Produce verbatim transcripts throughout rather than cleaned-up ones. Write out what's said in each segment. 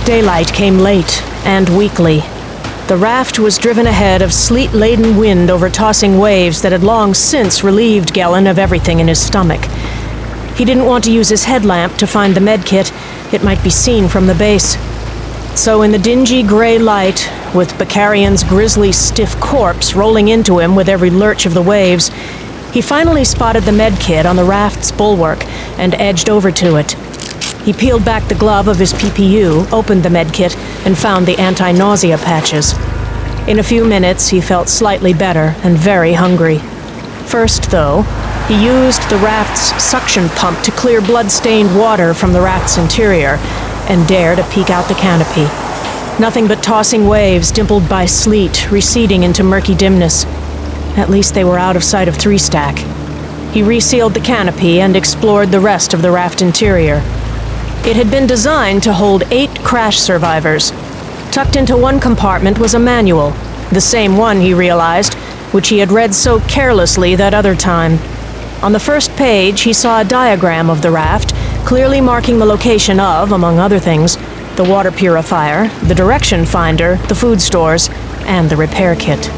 Daylight came late and weakly. The raft was driven ahead of sleet-laden wind over tossing waves that had long since relieved Gellin of everything in his stomach. He didn't want to use his headlamp to find the medkit. It might be seen from the base. So in the dingy gray light, with Bakarian's grisly, stiff corpse rolling into him with every lurch of the waves, he finally spotted the medkit on the raft's bulwark and edged over to it. He peeled back the glove of his P P U, opened the medkit, and found the anti-nausea patches. In a few minutes, he felt slightly better and very hungry. First, though, he used the raft's suction pump to clear blood-stained water from the raft's interior and dared to peek out the canopy. Nothing but tossing waves dimpled by sleet, receding into murky dimness. At least they were out of sight of Three Stack. He resealed the canopy and explored the rest of the raft interior. It had been designed to hold eight crash survivors. Tucked into one compartment was a manual, the same one, he realized, which he had read so carelessly that other time. On the first page, he saw a diagram of the raft, clearly marking the location of, among other things, the water purifier, the direction finder, the food stores, and the repair kit.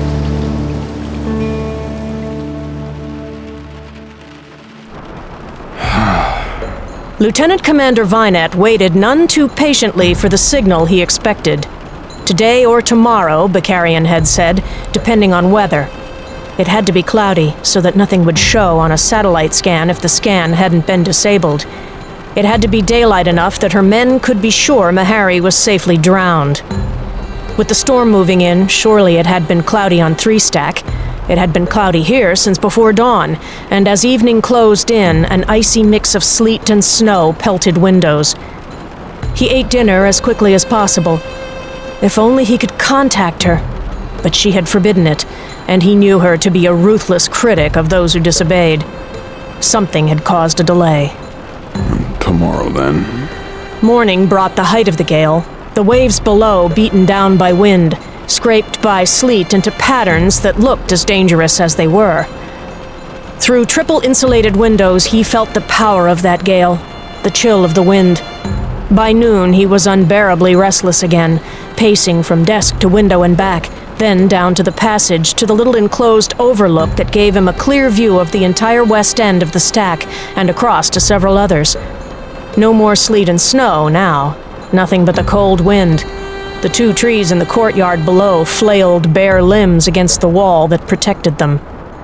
Lieutenant Commander Vinet waited none too patiently for the signal he expected. Today or tomorrow, Bakarian had said, depending on weather. It had to be cloudy, so that nothing would show on a satellite scan if the scan hadn't been disabled. It had to be daylight enough that her men could be sure Meharry was safely drowned. With the storm moving in, surely it had been cloudy on Three Stack. It had been cloudy here since before dawn, and as evening closed in, an icy mix of sleet and snow pelted windows. He ate dinner as quickly as possible. If only he could contact her. But she had forbidden it, and he knew her to be a ruthless critic of those who disobeyed. Something had caused a delay. Tomorrow, then. Morning brought the height of the gale, the waves below beaten down by wind, scraped by sleet into patterns that looked as dangerous as they were. Through triple-insulated windows, he felt the power of that gale, the chill of the wind. By noon, he was unbearably restless again, pacing from desk to window and back, then down to the passage to the little enclosed overlook that gave him a clear view of the entire west end of the stack and across to several others. No more sleet and snow now, nothing but the cold wind. The two trees in the courtyard below flailed bare limbs against the wall that protected them.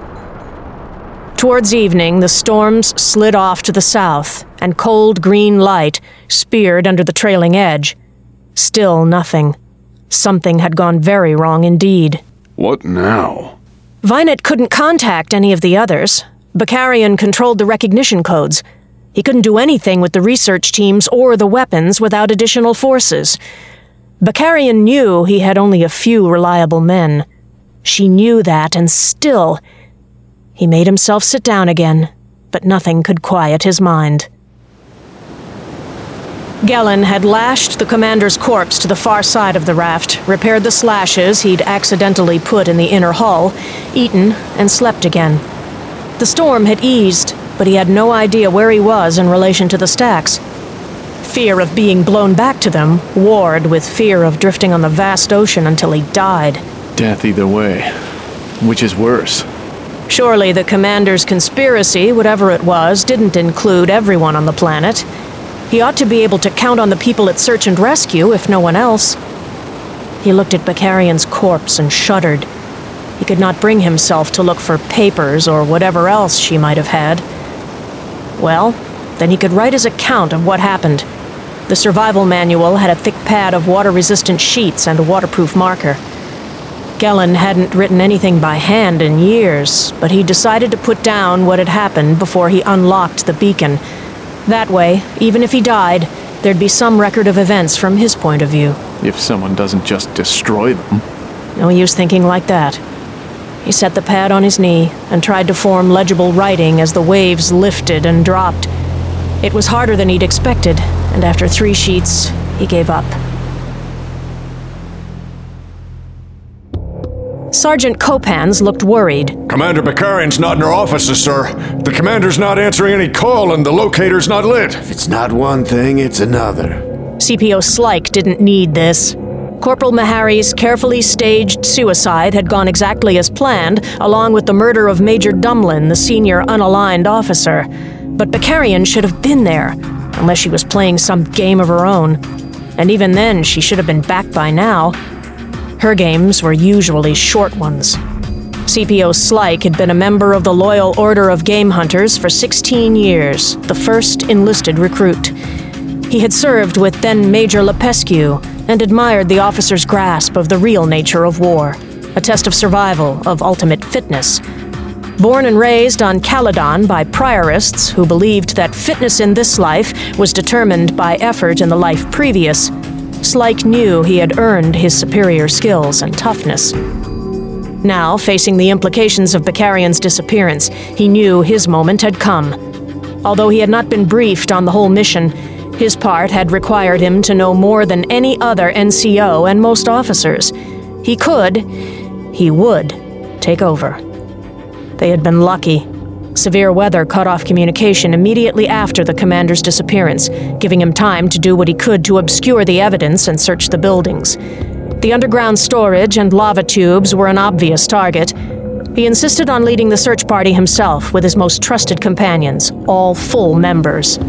Towards evening, the storms slid off to the south, and cold green light speared under the trailing edge. Still nothing. Something had gone very wrong indeed. What now? Vinet couldn't contact any of the others. Bakarian controlled the recognition codes. He couldn't do anything with the research teams or the weapons without additional forces. Bakarian knew he had only a few reliable men. She knew that, and still... He made himself sit down again, but nothing could quiet his mind. Gellin had lashed the commander's corpse to the far side of the raft, repaired the slashes he'd accidentally put in the inner hull, eaten, and slept again. The storm had eased, but he had no idea where he was in relation to the stacks. Fear of being blown back to them warred with fear of drifting on the vast ocean until he died. Death either way. Which is worse? Surely the commander's conspiracy, whatever it was, didn't include everyone on the planet. He ought to be able to count on the people at Search and Rescue, if no one else. He looked at Bakarian's corpse and shuddered. He could not bring himself to look for papers or whatever else she might have had. Well, then he could write his account of what happened. The survival manual had a thick pad of water-resistant sheets and a waterproof marker. Gellin hadn't written anything by hand in years, but he decided to put down what had happened before he unlocked the beacon. That way, even if he died, there'd be some record of events from his point of view. If someone doesn't just destroy them. No use thinking like that. He set the pad on his knee and tried to form legible writing as the waves lifted and dropped. It was harder than he'd expected, and after three sheets, he gave up. Sergeant Copans looked worried. Commander Bakarian's not in her offices, sir. The commander's not answering any call, and the locator's not lit. If it's not one thing, it's another. C P O Slyke didn't need this. Corporal Meharry's carefully staged suicide had gone exactly as planned, along with the murder of Major Dumlin, the senior unaligned officer. But Bakarian should have been there, unless she was playing some game of her own. And even then, she should have been back by now. Her games were usually short ones. C P O Slyke had been a member of the Loyal Order of Game Hunters for sixteen years, the first enlisted recruit. He had served with then Major Lepescu and admired the officer's grasp of the real nature of war, a test of survival, of ultimate fitness. Born and raised on Caladan by priorists who believed that fitness in this life was determined by effort in the life previous, Slyke knew he had earned his superior skills and toughness. Now, facing the implications of Bakarian's disappearance, he knew his moment had come. Although he had not been briefed on the whole mission, his part had required him to know more than any other N C O and most officers. He could, he would, take over. They had been lucky. Severe weather cut off communication immediately after the commander's disappearance, giving him time to do what he could to obscure the evidence and search the buildings. The underground storage and lava tubes were an obvious target. He insisted on leading the search party himself with his most trusted companions, all full members.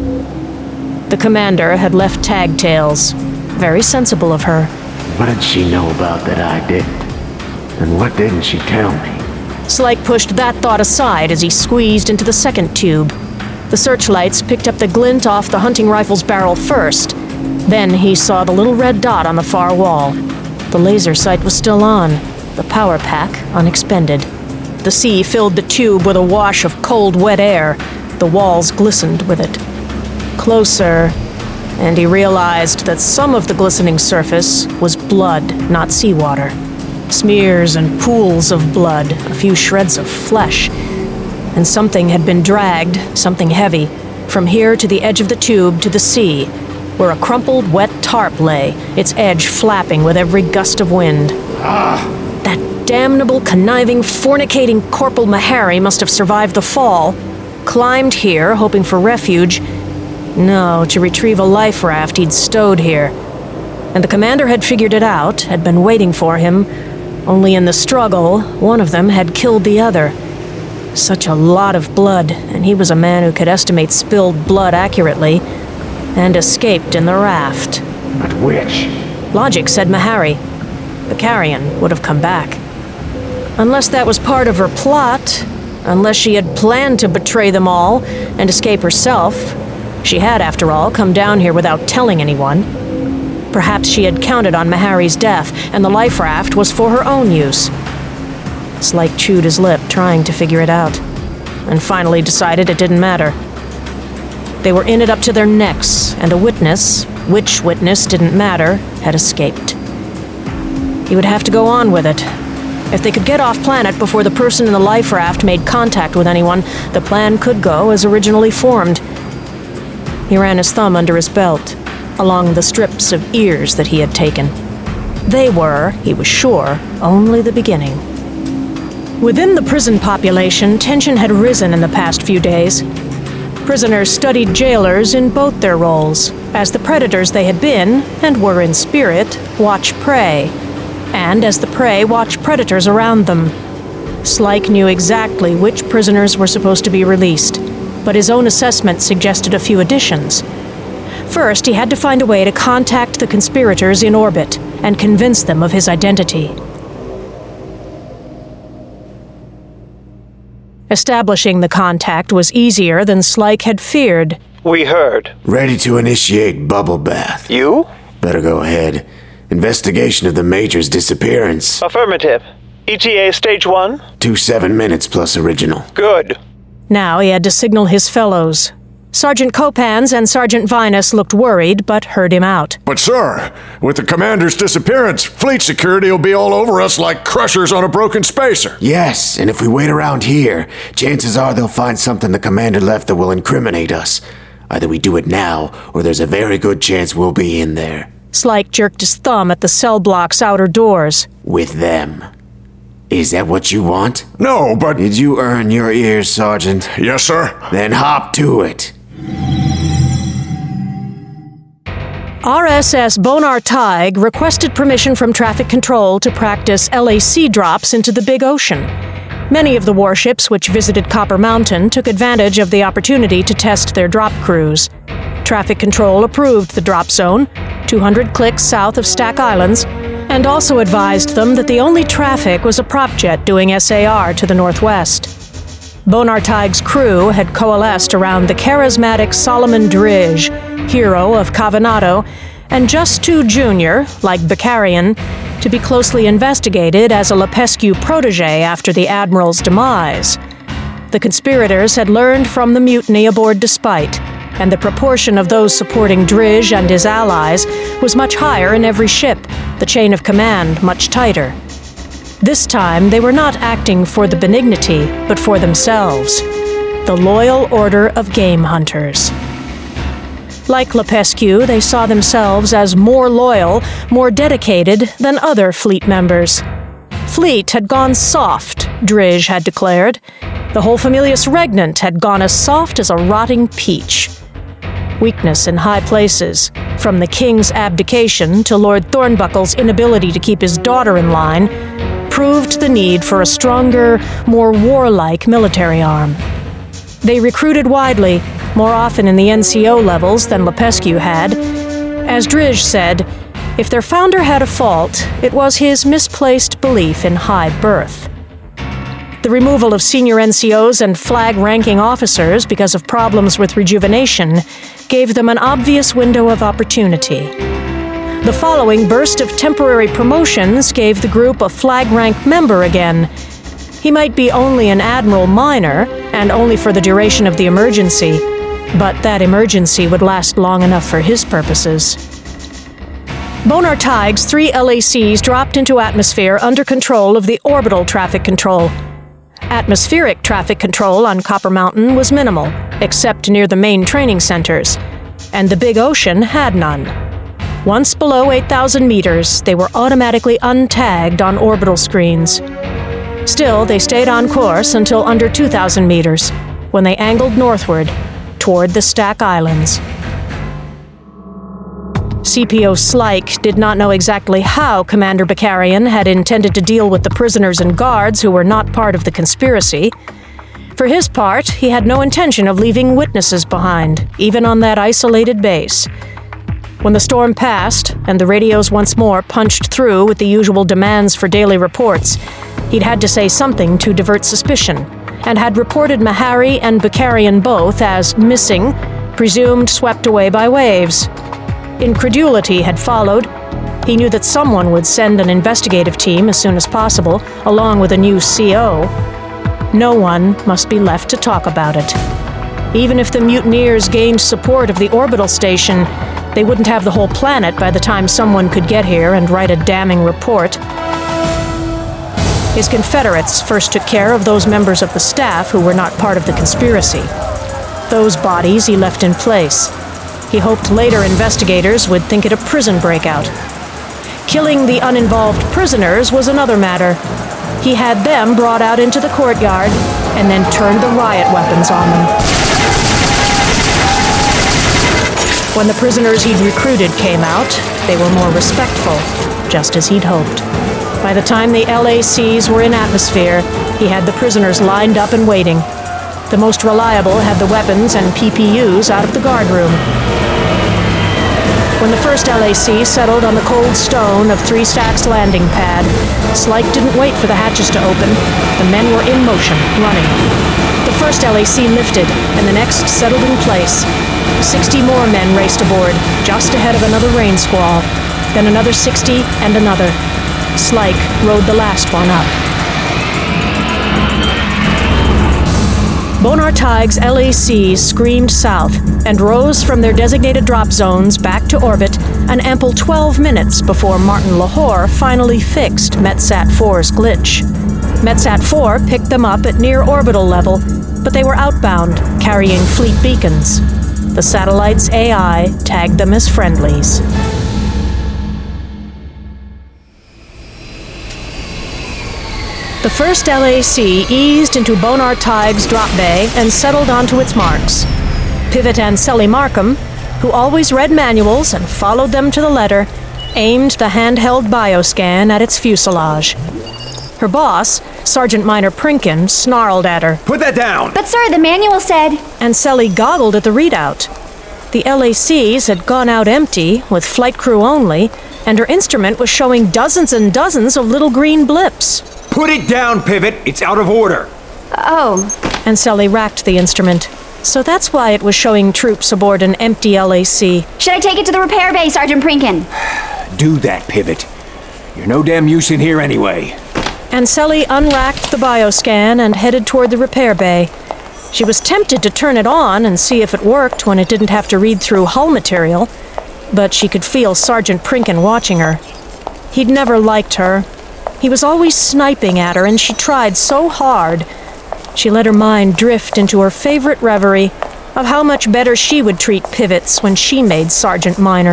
The commander had left tag tales. Very sensible of her. What did she know about that I didn't? And what didn't she tell me? Slyke pushed that thought aside as he squeezed into the second tube. The searchlights picked up the glint off the hunting rifle's barrel first. Then he saw the little red dot on the far wall. The laser sight was still on, the power pack unexpended. The sea filled the tube with a wash of cold, wet air. The walls glistened with it. Closer, and he realized that some of the glistening surface was blood, not seawater. Smears and pools of blood, a few shreds of flesh. And something had been dragged, something heavy, from here to the edge of the tube to the sea, where a crumpled, wet tarp lay, its edge flapping with every gust of wind. Ah! That damnable, conniving, fornicating Corporal Meharry must have survived the fall, climbed here, hoping for refuge. No, to retrieve a life raft he'd stowed here. And the commander had figured it out, had been waiting for him. Only in the struggle, one of them had killed the other. Such a lot of blood, and he was a man who could estimate spilled blood accurately, and escaped in the raft. But which? Logic said Meharry. Bakarian would have come back. Unless that was part of her plot, unless she had planned to betray them all and escape herself. She had, after all, come down here without telling anyone. Perhaps she had counted on Meharry's death, and the life raft was for her own use. Slyke chewed his lip, trying to figure it out, and finally decided it didn't matter. They were in it up to their necks, and a witness, which witness didn't matter, had escaped. He would have to go on with it. If they could get off planet before the person in the life raft made contact with anyone, the plan could go as originally formed. He ran his thumb under his belt, along the strips of ears that he had taken. They were, he was sure, only the beginning. Within the prison population, tension had risen in the past few days. Prisoners studied jailers in both their roles, as the predators they had been, and were in spirit, watch prey, and as the prey watch predators around them. Slyke knew exactly which prisoners were supposed to be released, but his own assessment suggested a few additions. First, he had to find a way to contact the conspirators in orbit and convince them of his identity. Establishing the contact was easier than Slyke had feared. We heard. Ready to initiate bubble bath. You? Better go ahead. Investigation of the Major's disappearance. Affirmative. E T A Stage one? Two seven minutes plus original. Good. Now he had to signal his fellows. Sergeant Copans and Sergeant Vinus looked worried, but heard him out. But sir, with the commander's disappearance, fleet security will be all over us like crushers on a broken spacer. Yes, and if we wait around here, chances are they'll find something the commander left that will incriminate us. Either we do it now, or there's a very good chance we'll be in there. Slyke jerked his thumb at the cell block's outer doors. With them. Is that what you want? No, but... Did you earn your ears, Sergeant? Yes, sir. Then hop to it. R S S Bonar Tighe requested permission from traffic control to practice L A C drops into the big ocean. Many of the warships which visited Copper Mountain took advantage of the opportunity to test their drop crews. Traffic control approved the drop zone, two hundred clicks south of Stack Islands, and also advised them that the only traffic was a prop jet doing S A R to the northwest. Bonar Tighe's crew had coalesced around the charismatic Solomon Drizh, hero of Cavanado, and just too junior, like Bakarian, to be closely investigated as a Lepescu protege after the Admiral's demise. The conspirators had learned from the mutiny aboard Despite, and the proportion of those supporting Drizh and his allies was much higher in every ship, the chain of command much tighter. This time, they were not acting for the benignity, but for themselves. The Loyal Order of Game Hunters. Like Lepescu, they saw themselves as more loyal, more dedicated than other Fleet members. Fleet had gone soft, Drizh had declared. The whole Familius Regnant had gone as soft as a rotting peach. Weakness in high places, from the king's abdication to Lord Thornbuckle's inability to keep his daughter in line, proved the need for a stronger, more warlike military arm. They recruited widely, more often in the N C O levels than Lepescu had. As Drizh said, if their founder had a fault, it was his misplaced belief in high birth. The removal of senior N C Os and flag-ranking officers because of problems with rejuvenation gave them an obvious window of opportunity. The following burst of temporary promotions gave the group a flag-rank member again. He might be only an Admiral Minor, and only for the duration of the emergency, but that emergency would last long enough for his purposes. Bonar Tighe's three L A Cs dropped into atmosphere under control of the orbital traffic control. Atmospheric traffic control on Copper Mountain was minimal, except near the main training centers, and the big ocean had none. Once below eight thousand meters, they were automatically untagged on orbital screens. Still, they stayed on course until under two thousand meters, when they angled northward, toward the Stack Islands. C P O Slyke did not know exactly how Commander Bakarian had intended to deal with the prisoners and guards who were not part of the conspiracy. For his part, he had no intention of leaving witnesses behind, even on that isolated base. When the storm passed, and the radios once more punched through with the usual demands for daily reports, he'd had to say something to divert suspicion, and had reported Mahari and Bakarian both as missing, presumed swept away by waves. Incredulity had followed. He knew that someone would send an investigative team as soon as possible, along with a new C O. No one must be left to talk about it. Even if the mutineers gained support of the orbital station, they wouldn't have the whole planet by the time someone could get here and write a damning report. His Confederates first took care of those members of the staff who were not part of the conspiracy. Those bodies he left in place. He hoped later investigators would think it a prison breakout. Killing the uninvolved prisoners was another matter. He had them brought out into the courtyard and then turned the riot weapons on them. When the prisoners he'd recruited came out, they were more respectful, just as he'd hoped. By the time the L A Cs were in atmosphere, he had the prisoners lined up and waiting. The most reliable had the weapons and P P Us out of the guard room. When the first L A C settled on the cold stone of Three Stacks landing pad, Slyke didn't wait for the hatches to open. The men were in motion, running. The first L A C lifted, and the next settled in place. Sixty more men raced aboard, just ahead of another rain squall. Then another sixty, and another. Slyke rode the last one up. Bonar Tighe's L A Cs screamed south and rose from their designated drop zones back to orbit an ample twelve minutes before Martin Lahore finally fixed METSAT four's glitch. METSAT four picked them up at near orbital level, but they were outbound, carrying fleet beacons. The satellite's A I tagged them as friendlies. The first L A C eased into Bonar Tighe's drop bay and settled onto its marks. Pivot and Selly Markham, who always read manuals and followed them to the letter, aimed the handheld bioscan at its fuselage. Her boss, Sergeant Minor Prinkin, snarled at her. Put that down! But sir, the manual said... And Selly goggled at the readout. The L A Cs had gone out empty, with flight crew only, and her instrument was showing dozens and dozens of little green blips. Put it down, Pivot! It's out of order! Oh. And Selly racked the instrument. So that's why it was showing troops aboard an empty L A C. Should I take it to the repair bay, Sergeant Prinkin? Do that, Pivot. You're no damn use in here anyway. And Selly unracked the bioscan and headed toward the repair bay. She was tempted to turn it on and see if it worked when it didn't have to read through hull material, but she could feel Sergeant Prinkin watching her. He'd never liked her. He was always sniping at her, and she tried so hard. She let her mind drift into her favorite reverie of how much better she would treat pivots when she made Sergeant Minor.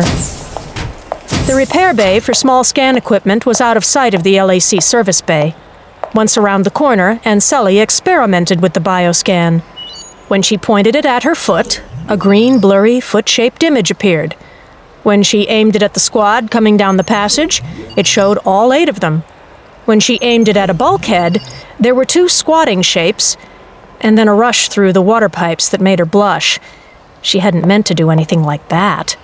The repair bay for small scan equipment was out of sight of the L A C service bay. Once around the corner, and Selly experimented with the bioscan. When she pointed it at her foot, a green, blurry, foot-shaped image appeared. When she aimed it at the squad coming down the passage, it showed all eight of them. When she aimed it at a bulkhead, there were two squatting shapes, and then a rush through the water pipes that made her blush. She hadn't meant to do anything like that.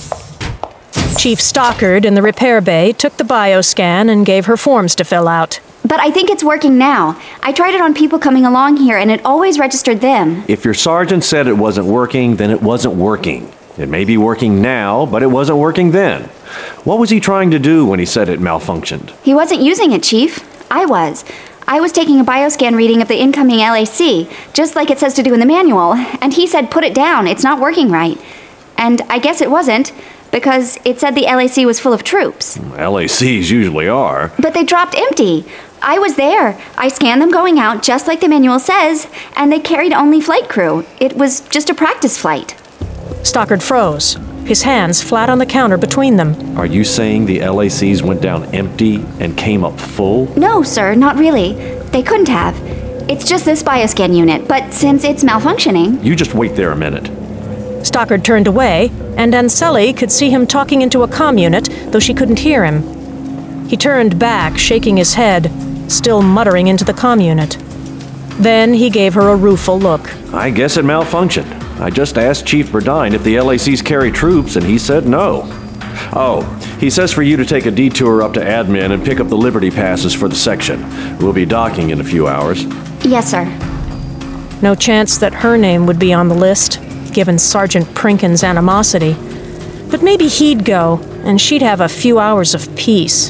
Chief Stockard in the repair bay took the bioscan and gave her forms to fill out. But I think it's working now. I tried it on people coming along here, and it always registered them. If your sergeant said it wasn't working, then it wasn't working. It may be working now, but it wasn't working then. What was he trying to do when he said it malfunctioned? He wasn't using it, Chief. I was. I was taking a bioscan reading of the incoming L A C, just like it says to do in the manual, and he said, put it down, it's not working right. And I guess it wasn't, because it said the L A C was full of troops. L A Cs usually are. But they dropped empty. I was there. I scanned them going out, just like the manual says, and they carried only flight crew. It was just a practice flight. Stockard froze, his hands flat on the counter between them. Are you saying the L A Cs went down empty and came up full? No, sir, not really. They couldn't have. It's just this bioscan unit, but since it's malfunctioning... You just wait there a minute. Stockard turned away, and Selly could see him talking into a comm unit, though she couldn't hear him. He turned back, shaking his head, still muttering into the comm unit. Then he gave her a rueful look. I guess it malfunctioned. I just asked Chief Burdine if the L A Cs carry troops, and he said no. Oh, he says for you to take a detour up to admin and pick up the Liberty passes for the section. We'll be docking in a few hours. Yes, sir. No chance that her name would be on the list, given Sergeant Prinkin's animosity. But maybe he'd go, and she'd have a few hours of peace.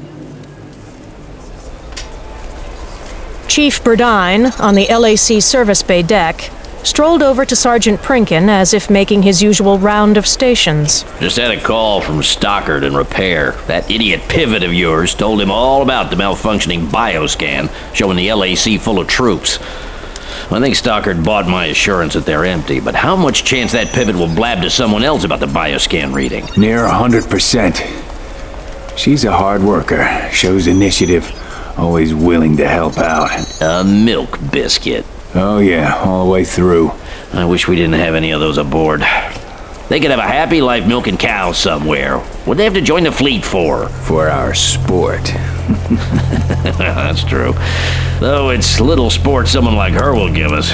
Chief Burdine, on the L A C service bay deck, strolled over to Sergeant Prinkin as if making his usual round of stations. Just had a call from Stockard in repair. That idiot Pivot of yours told him all about the malfunctioning bioscan showing the L A C full of troops. I think Stockard bought my assurance that they're empty, but how much chance that Pivot will blab to someone else about the bioscan reading? Near a hundred percent. She's a hard worker, shows initiative, always willing to help out. A milk biscuit. Oh yeah, all the way through. I wish we didn't have any of those aboard. They could have a happy life milking cows somewhere. What'd they have to join the fleet for? For our sport. That's true. Though it's little sport someone like her will give us.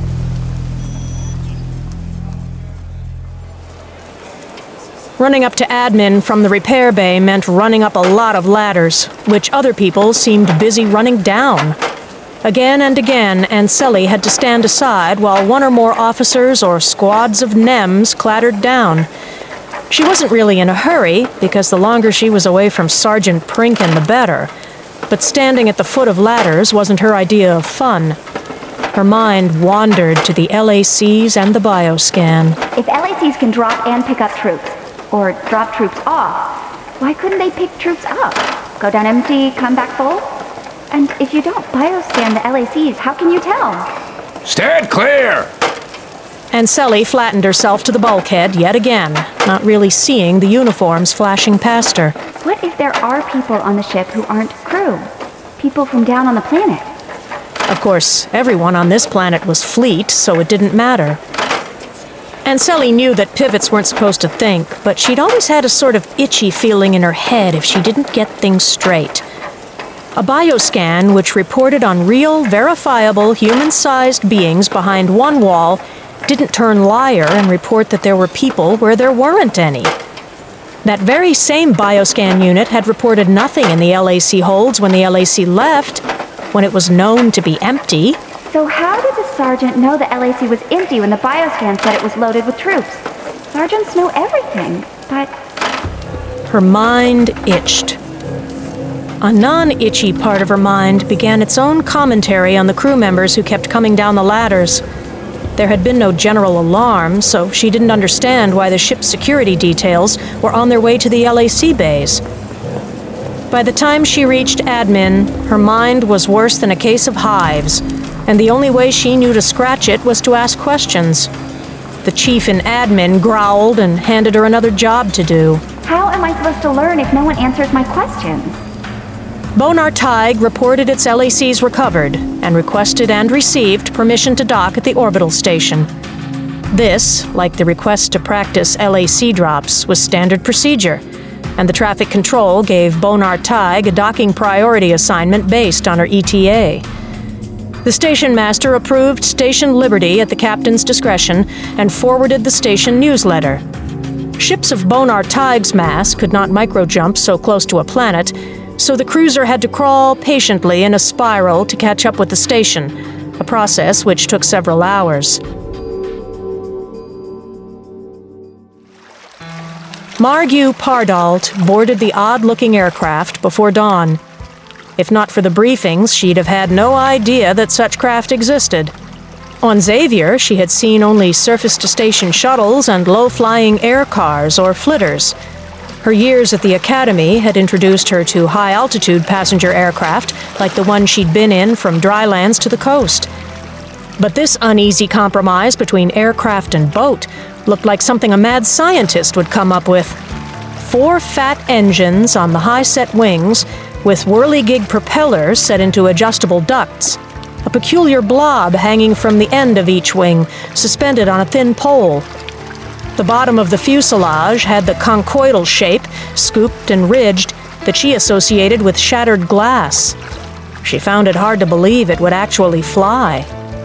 Running up to admin from the repair bay meant running up a lot of ladders, which other people seemed busy running down. Again and again, Selly had to stand aside while one or more officers or squads of N E Ms clattered down. She wasn't really in a hurry, because the longer she was away from Sergeant Prinkin, the better. But standing at the foot of ladders wasn't her idea of fun. Her mind wandered to the L A Cs and the bioscan. If L A Cs can drop and pick up troops, or drop troops off, why couldn't they pick troops up? Go down empty, come back full? And if you don't bioscan the L A Cs, how can you tell? Stand clear! And Selly flattened herself to the bulkhead yet again, not really seeing the uniforms flashing past her. What if there are people on the ship who aren't crew? People from down on the planet? Of course, everyone on this planet was fleet, so it didn't matter. Anseli knew that pivots weren't supposed to think, but she'd always had a sort of itchy feeling in her head if she didn't get things straight. A bioscan which reported on real, verifiable, human-sized beings behind one wall didn't turn liar and report that there were people where there weren't any. That very same bioscan unit had reported nothing in the L A C holds when the L A C left, when it was known to be empty. So how did the sergeant know the L A C was empty when the bioscan said it was loaded with troops? Sergeants know everything, but... Her mind itched. A non-itchy part of her mind began its own commentary on the crew members who kept coming down the ladders. There had been no general alarm, so she didn't understand why the ship's security details were on their way to the L A C bays. By the time she reached admin, her mind was worse than a case of hives, and the only way she knew to scratch it was to ask questions. The chief in admin growled and handed her another job to do. How am I supposed to learn if no one answers my questions? Bonar Tig reported its L A Cs recovered and requested and received permission to dock at the orbital station. This, like the request to practice L A C drops, was standard procedure, and the traffic control gave Bonar Tig a docking priority assignment based on her E T A. The station master approved Station Liberty at the captain's discretion and forwarded the station newsletter. Ships of Bonar Tig's mass could not microjump so close to a planet, so the cruiser had to crawl patiently in a spiral to catch up with the station, a process which took several hours. Margu Pardalt boarded the odd-looking aircraft before dawn. If not for the briefings, she'd have had no idea that such craft existed. On Xavier, she had seen only surface-to-station shuttles and low-flying air cars or flitters. Her years at the academy had introduced her to high-altitude passenger aircraft, like the one she'd been in from drylands to the coast. But this uneasy compromise between aircraft and boat looked like something a mad scientist would come up with. Four fat engines on the high-set wings, with whirligig propellers set into adjustable ducts, a peculiar blob hanging from the end of each wing, suspended on a thin pole. The bottom of the fuselage had the conchoidal shape, scooped and ridged, that she associated with shattered glass. She found it hard to believe it would actually fly.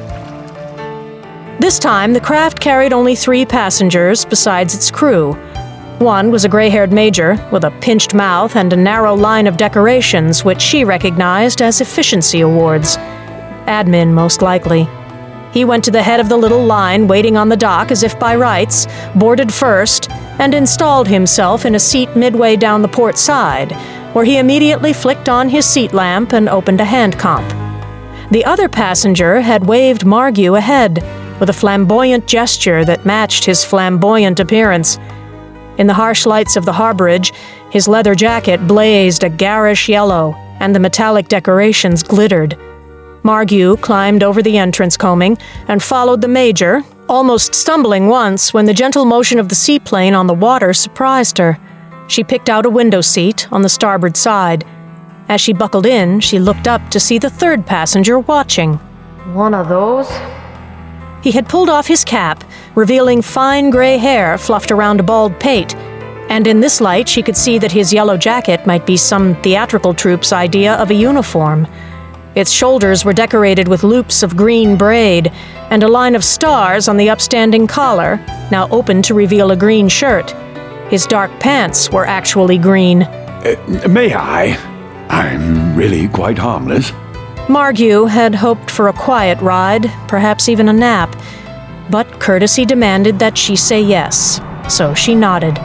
This time, the craft carried only three passengers besides its crew. One was a gray-haired major with a pinched mouth and a narrow line of decorations which she recognized as efficiency awards. Admin, most likely. He went to the head of the little line waiting on the dock as if by rights, boarded first, and installed himself in a seat midway down the port side, where he immediately flicked on his seat lamp and opened a hand comp. The other passenger had waved Margu ahead, with a flamboyant gesture that matched his flamboyant appearance. In the harsh lights of the harborage, his leather jacket blazed a garish yellow, and the metallic decorations glittered. Margu climbed over the entrance combing and followed the major, almost stumbling once when the gentle motion of the seaplane on the water surprised her. She picked out a window seat on the starboard side. As she buckled in, she looked up to see the third passenger watching. One of those? He had pulled off his cap, revealing fine gray hair fluffed around a bald pate, and in this light she could see that his yellow jacket might be some theatrical troupe's idea of a uniform. Its shoulders were decorated with loops of green braid, and a line of stars on the upstanding collar, now open to reveal a green shirt. His dark pants were actually green. Uh, may I? I'm really quite harmless. Margu had hoped for a quiet ride, perhaps even a nap, but courtesy demanded that she say yes, so she nodded.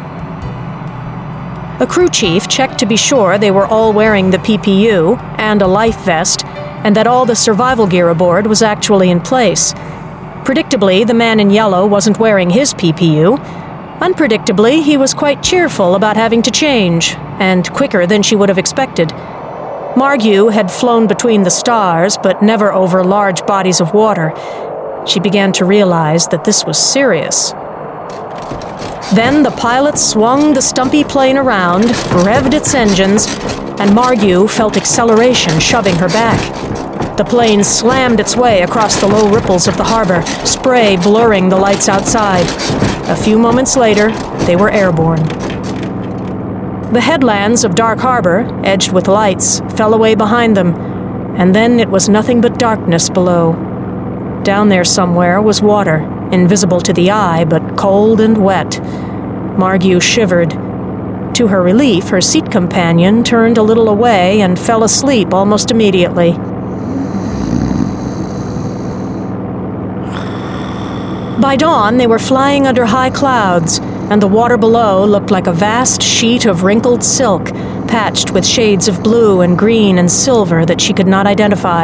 A crew chief checked to be sure they were all wearing the P P U and a life vest, and that all the survival gear aboard was actually in place. Predictably, the man in yellow wasn't wearing his P P U. Unpredictably, he was quite cheerful about having to change, and quicker than she would have expected. Margu had flown between the stars, but never over large bodies of water. She began to realize that this was serious. Then the pilot swung the stumpy plane around, revved its engines, and Margu felt acceleration shoving her back. The plane slammed its way across the low ripples of the harbor, spray blurring the lights outside. A few moments later, they were airborne. The headlands of Dark Harbor, edged with lights, fell away behind them, and then it was nothing but darkness below. Down there somewhere was water, invisible to the eye, but cold and wet. Margue shivered. To her relief, her seat companion turned a little away and fell asleep almost immediately. By dawn, they were flying under high clouds, and the water below looked like a vast sheet of wrinkled silk, patched with shades of blue and green and silver that she could not identify.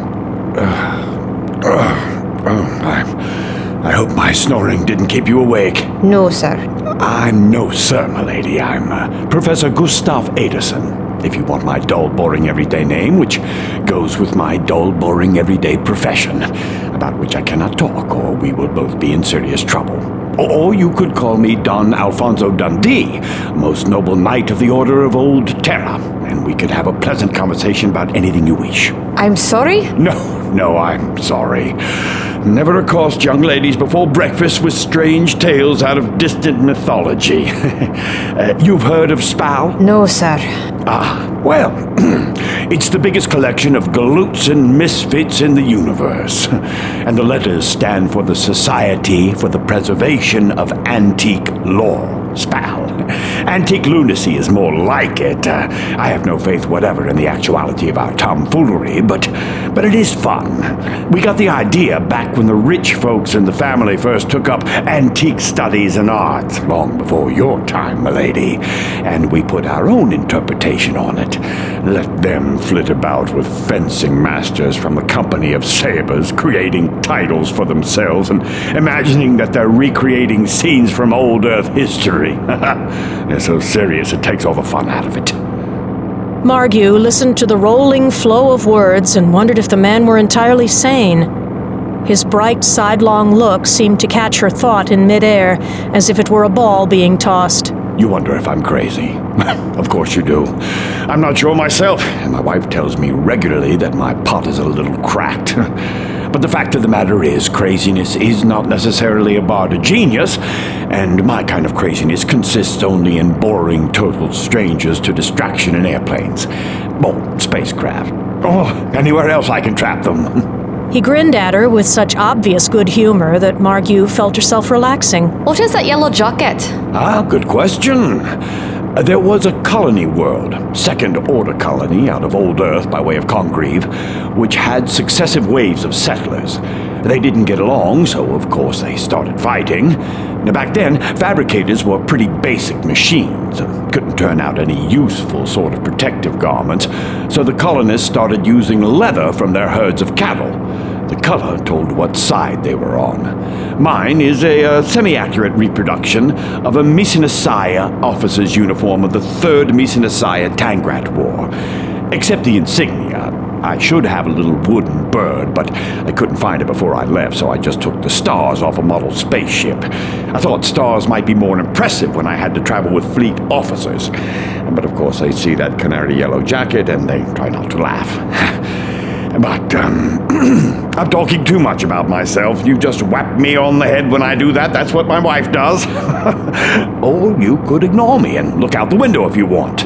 Uh, uh, oh, I, I hope my snoring didn't keep you awake. No, sir. I'm no sir, milady. I'm uh, Professor Gustav Aderson, if you want my dull, boring everyday name, which goes with my dull, boring everyday profession, about which I cannot talk, or we will both be in serious trouble. Or you could call me Don Alfonso Dundee, most noble knight of the Order of Old Terra, and we could have a pleasant conversation about anything you wish. I'm sorry? No, no, I'm sorry. Never accost young ladies before breakfast with strange tales out of distant mythology. uh, you've heard of Spal? No, sir. Ah, well, it's the biggest collection of galoots and misfits in the universe. And the letters stand for the Society for the Preservation of Antique Lore. Spal. Antique lunacy is more like it. Uh, I have no faith whatever in the actuality of our tomfoolery, but but it is fun. We got the idea back when the rich folks in the family first took up antique studies and art, long before your time, milady, and we put our own interpretation on it. Let them flit about with fencing masters from the Company of Sabers, creating titles for themselves and imagining that they're recreating scenes from old Earth history. They're so serious it takes all the fun out of it. Margue listened to the rolling flow of words and wondered if the man were entirely sane. His bright, sidelong look seemed to catch her thought in midair, as if it were a ball being tossed. You wonder if I'm crazy. Of course you do. I'm not sure myself, and my wife tells me regularly that my pot is a little cracked. But the fact of the matter is, craziness is not necessarily a bar to genius, and my kind of craziness consists only in boring total strangers to distraction in airplanes. Well, spacecraft. Oh, anywhere else I can trap them. He grinned at her with such obvious good humor that Margue felt herself relaxing. What is that yellow jacket? Ah, good question. There was a colony world, second-order colony out of old Earth by way of Congreve, which had successive waves of settlers. They didn't get along, so of course they started fighting. Now, back then, fabricators were pretty basic machines and couldn't turn out any useful sort of protective garments, so the colonists started using leather from their herds of cattle. The color told what side they were on. Mine is a uh, semi-accurate reproduction of a Mycenae officer's uniform of the third Mycenae Tangrat War. Except the insignia. I should have a little wooden bird, but I couldn't find it before I left, so I just took the stars off a model spaceship. I thought stars might be more impressive when I had to travel with fleet officers. But of course they see that canary yellow jacket and they try not to laugh. But, um, I'm talking too much about myself. You just whap me on the head when I do that. That's what my wife does. Or you could ignore me and look out the window if you want.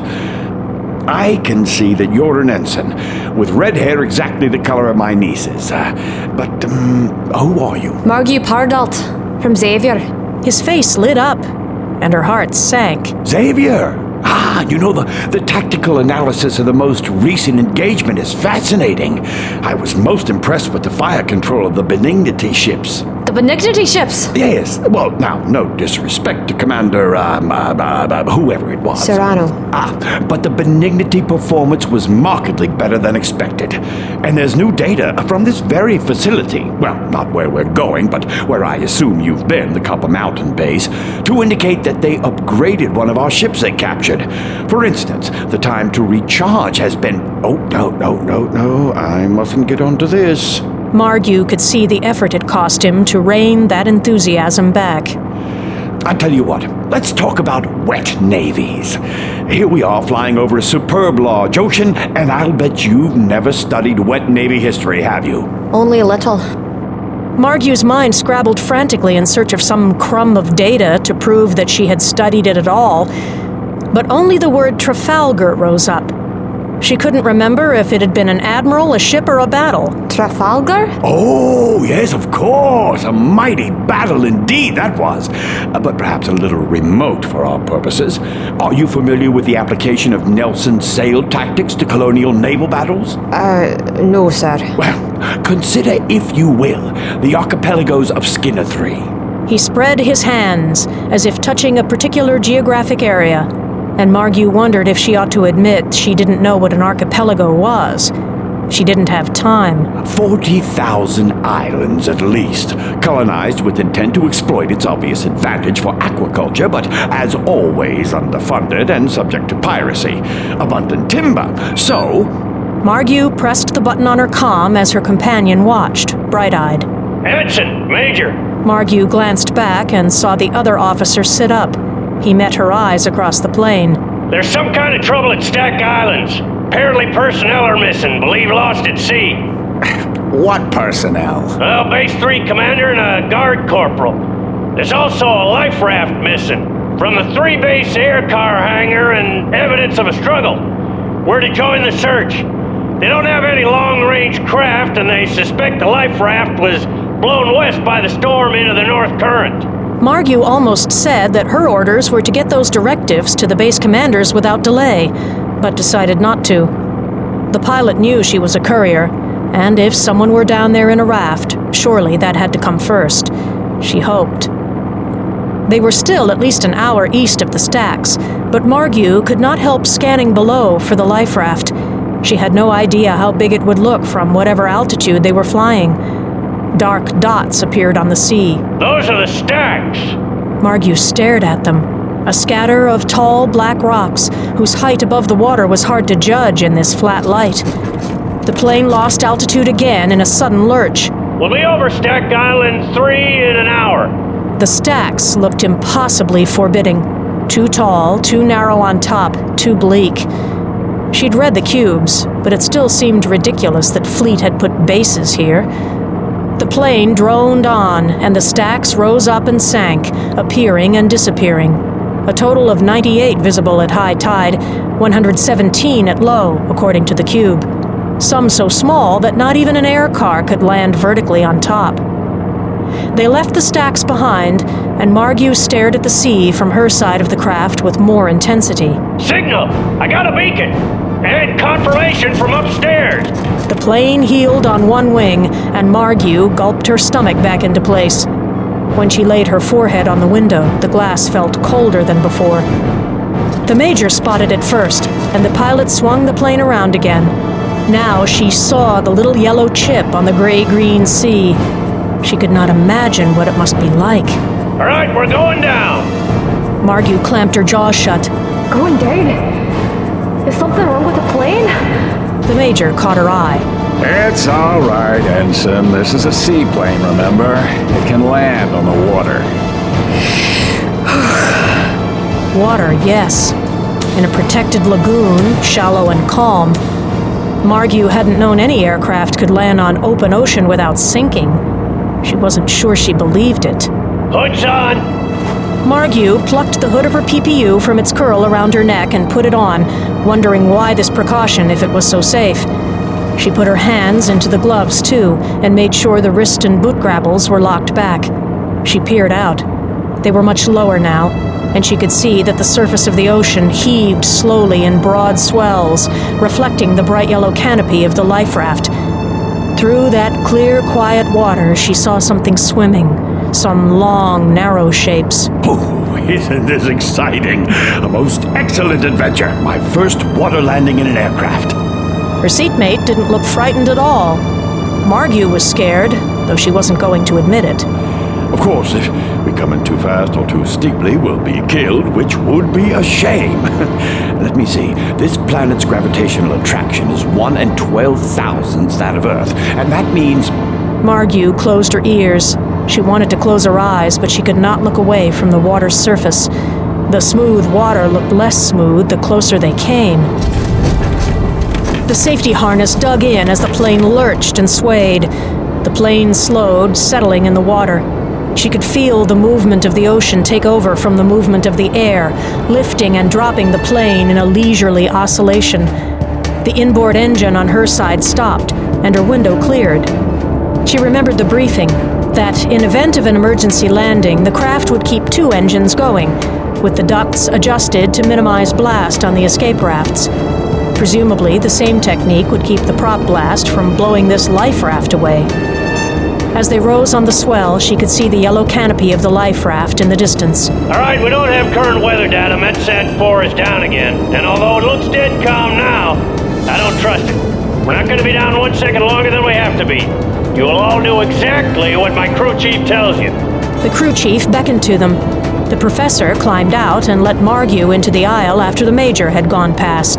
I can see that you're an ensign, with red hair exactly the color of my niece's. Uh, but, um, who are you? Margue Pardalt, from Xavier. His face lit up, and her heart sank. Xavier! Ah, you know, the, the tactical analysis of the most recent engagement is fascinating. I was most impressed with the fire control of the Benignity ships. The Benignity ships? Yes. Well, now, no disrespect to Commander, um, uh, uh, uh, whoever it was. Serrano. Ah, but the Benignity performance was markedly better than expected. And there's new data from this very facility, well, not where we're going, but where I assume you've been, the Copper Mountain base, to indicate that they upgraded one of our ships they captured. For instance, the time to recharge has been... Oh, no, no, no, no, I mustn't get onto this. Margue could see the effort it cost him to rein that enthusiasm back. I tell you what, let's talk about wet navies. Here we are flying over a superb large ocean, and I'll bet you've never studied wet navy history, have you? Only a little. Margu's mind scrabbled frantically in search of some crumb of data to prove that she had studied it at all, but only the word Trafalgar rose up. She couldn't remember if it had been an admiral, a ship, or a battle. Trafalgar? Oh, yes, of course. A mighty battle indeed, that was. Uh, but perhaps a little remote for our purposes. Are you familiar with the application of Nelson's sail tactics to colonial naval battles? Uh, no, sir. Well, consider, if you will, the archipelagos of Skinner three. He spread his hands, as if touching a particular geographic area, and Margu wondered if she ought to admit she didn't know what an archipelago was. She didn't have time. forty thousand islands at least, colonized with intent to exploit its obvious advantage for aquaculture, but as always underfunded and subject to piracy. Abundant timber, so... Margu pressed the button on her comm as her companion watched, bright-eyed. Edson, Major! Margu glanced back and saw the other officer sit up. He met her eyes across the plain. There's some kind of trouble at Stack Islands. Apparently personnel are missing, believe lost at sea. What personnel? Well, Base three commander and a guard corporal. There's also a life raft missing from the three base air car hangar and evidence of a struggle. We're to join the search. They don't have any long-range craft, and they suspect the life raft was blown west by the storm into the North Current. Margu almost said that her orders were to get those directives to the base commanders without delay, but decided not to. The pilot knew she was a courier, and if someone were down there in a raft, surely that had to come first. She hoped. They were still at least an hour east of the stacks, but Margu could not help scanning below for the life raft. She had no idea how big it would look from whatever altitude they were flying. Dark dots appeared on the sea. Those are the stacks! Margu stared at them. A scatter of tall black rocks, whose height above the water was hard to judge in this flat light. The plane lost altitude again in a sudden lurch. We'll be over Stack Island three in an hour. The stacks looked impossibly forbidding. Too tall, too narrow on top, too bleak. She'd read the cubes, but it still seemed ridiculous that Fleet had put bases here. The plane droned on, and the stacks rose up and sank, appearing and disappearing. A total of ninety-eight visible at high tide, one hundred seventeen at low, according to the cube. Some so small that not even an air car could land vertically on top. They left the stacks behind, and Margu stared at the sea from her side of the craft with more intensity. Signal! I got a beacon! And confirmation from upstairs! The plane heeled on one wing, and Margu gulped her stomach back into place. When she laid her forehead on the window, the glass felt colder than before. The Major spotted it first, and the pilot swung the plane around again. Now she saw the little yellow chip on the gray-green sea. She could not imagine what it must be like. All right, we're going down. Margu clamped her jaws shut. Going down? Is something wrong with the plane? The Major caught her eye. It's all right, Ensign. This is a seaplane, remember? It can land on the water. Water, yes. In a protected lagoon, shallow and calm. Margu hadn't known any aircraft could land on open ocean without sinking. She wasn't sure she believed it. Hood's on! Margu plucked the hood of her P P U from its curl around her neck and put it on, wondering why this precaution if it was so safe. She put her hands into the gloves, too, and made sure the wrist and boot grapples were locked back. She peered out. They were much lower now, and she could see that the surface of the ocean heaved slowly in broad swells, reflecting the bright yellow canopy of the life raft. Through that clear, quiet water, she saw something swimming, some long, narrow shapes. Oh, isn't this exciting? A most excellent adventure. My first water landing in an aircraft. Her seatmate didn't look frightened at all. Margu was scared, though she wasn't going to admit it. Of course, if we come in too fast or too steeply, we'll be killed, which would be a shame. Let me see. This planet's gravitational attraction is one and twelve thousandths that of Earth, and that means... Margu closed her ears. She wanted to close her eyes, but she could not look away from the water's surface. The smooth water looked less smooth the closer they came. The safety harness dug in as the plane lurched and swayed. The plane slowed, settling in the water. She could feel the movement of the ocean take over from the movement of the air, lifting and dropping the plane in a leisurely oscillation. The inboard engine on her side stopped, and her window cleared. She remembered the briefing, that in event of an emergency landing, the craft would keep two engines going, with the ducts adjusted to minimize blast on the escape rafts. Presumably, the same technique would keep the prop blast from blowing this life raft away. As they rose on the swell, she could see the yellow canopy of the life raft in the distance. All right, we don't have current weather data. Metsat four is down again. And although it looks dead calm now, I don't trust it. We're not going to be down one second longer than we have to be. You will all do exactly what my crew chief tells you. The crew chief beckoned to them. The professor climbed out and let Margue into the aisle after the major had gone past.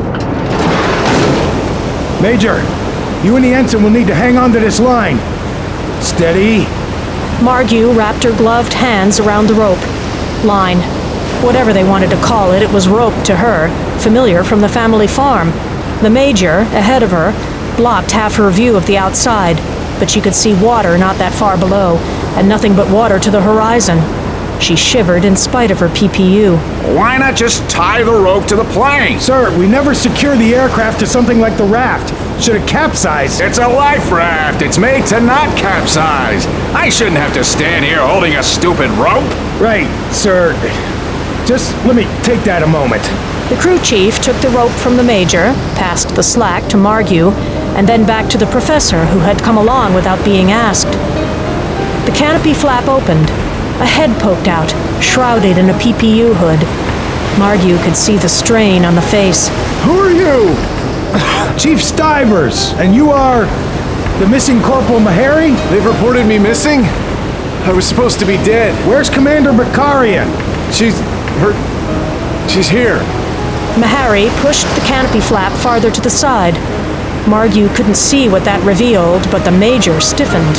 Major, you and the ensign will need to hang on to this line. Steady. Margue wrapped her gloved hands around the rope. Line. Whatever they wanted to call it, it was rope to her, familiar from the family farm. The major, ahead of her, blocked half her view of the outside, but she could see water not that far below, and nothing but water to the horizon. She shivered in spite of her P P U. Why not just tie the rope to the plane? Sir, we never secure the aircraft to something like the raft. Should have capsized. It's a life raft. It's made to not capsize. I shouldn't have to stand here holding a stupid rope. Right, sir. Just let me take that a moment. The crew chief took the rope from the major, passed the slack to Margue, and then back to the professor, who had come along without being asked. The canopy flap opened. A head poked out, shrouded in a P P U hood. Margue could see the strain on the face. Who are you? Chief Stivers, and you are the missing Corporal Meharry? They've reported me missing? I was supposed to be dead. Where's Commander Bakarian? She's... her... she's here. Meharry pushed the canopy flap farther to the side. Margue couldn't see what that revealed, but the major stiffened.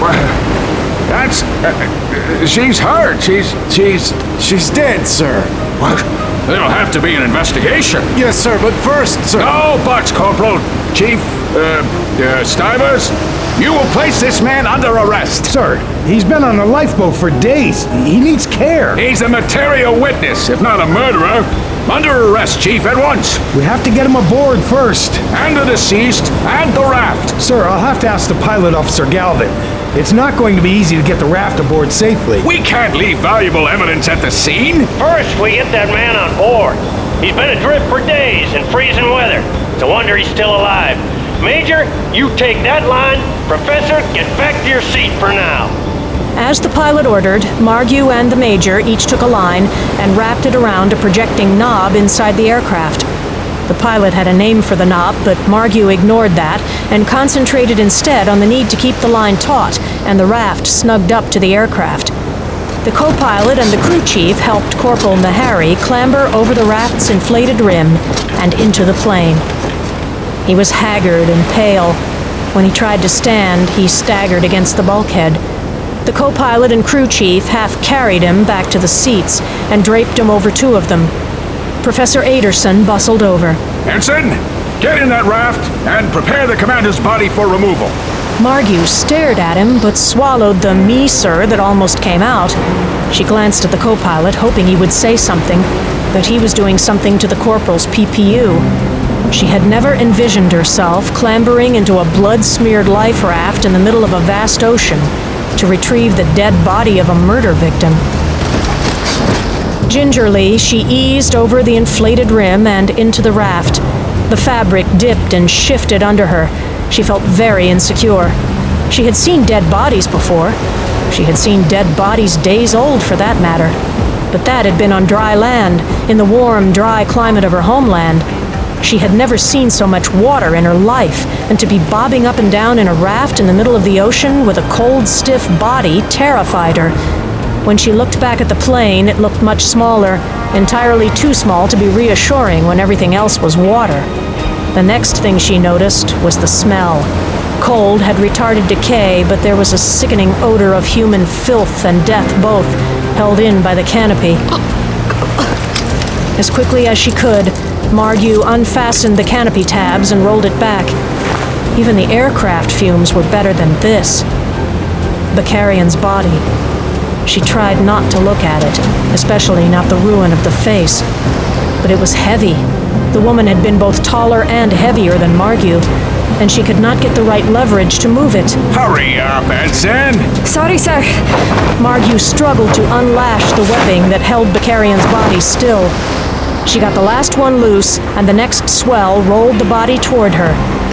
That's... Uh, she's hurt. She's... she's... she's dead, sir. What? There'll have to be an investigation. Yes, sir, but first, sir... No buts, Corporal. Chief, uh, uh, Stivers, you will place this man under arrest. Sir, he's been on a lifeboat for days. He needs care. He's a material witness, if not a murderer. Under arrest, Chief, at once. We have to get him aboard first. And the deceased, and the raft. Sir, I'll have to ask the pilot, Officer Galvin. It's not going to be easy to get the raft aboard safely. We can't leave valuable evidence at the scene. First, we get that man on board. He's been adrift for days in freezing weather. It's a wonder he's still alive. Major, you take that line. Professor, get back to your seat for now. As the pilot ordered, Margue and the major each took a line and wrapped it around a projecting knob inside the aircraft. The pilot had a name for the knob, but Margue ignored that and concentrated instead on the need to keep the line taut and the raft snugged up to the aircraft. The co-pilot and the crew chief helped Corporal Meharry clamber over the raft's inflated rim and into the plane. He was haggard and pale. When he tried to stand, he staggered against the bulkhead. The co-pilot and crew chief half carried him back to the seats and draped him over two of them. Professor Aderson bustled over. Ensign, get in that raft and prepare the commander's body for removal. Margue stared at him, but swallowed the me, sir, that almost came out. She glanced at the co-pilot, hoping he would say something, but he was doing something to the corporal's P P U. She had never envisioned herself clambering into a blood-smeared life raft in the middle of a vast ocean to retrieve the dead body of a murder victim. Gingerly, she eased over the inflated rim and into the raft. The fabric dipped and shifted under her. She felt very insecure. She had seen dead bodies before. She had seen dead bodies days old, for that matter. But that had been on dry land, in the warm, dry climate of her homeland. She had never seen so much water in her life, and to be bobbing up and down in a raft in the middle of the ocean with a cold, stiff body terrified her. When she looked back at the plane, it looked much smaller, entirely too small to be reassuring when everything else was water. The next thing she noticed was the smell. Cold had retarded decay, but there was a sickening odor of human filth and death both, held in by the canopy. As quickly as she could, Margue unfastened the canopy tabs and rolled it back. Even the aircraft fumes were better than this. Bakarian's body. She tried not to look at it, especially not the ruin of the face. But it was heavy. The woman had been both taller and heavier than Margue, and she could not get the right leverage to move it. Hurry up, Ensign! Sorry, sir. Margue struggled to unlash the webbing that held Bakarian's body still. She got the last one loose, and the next swell rolled the body toward her.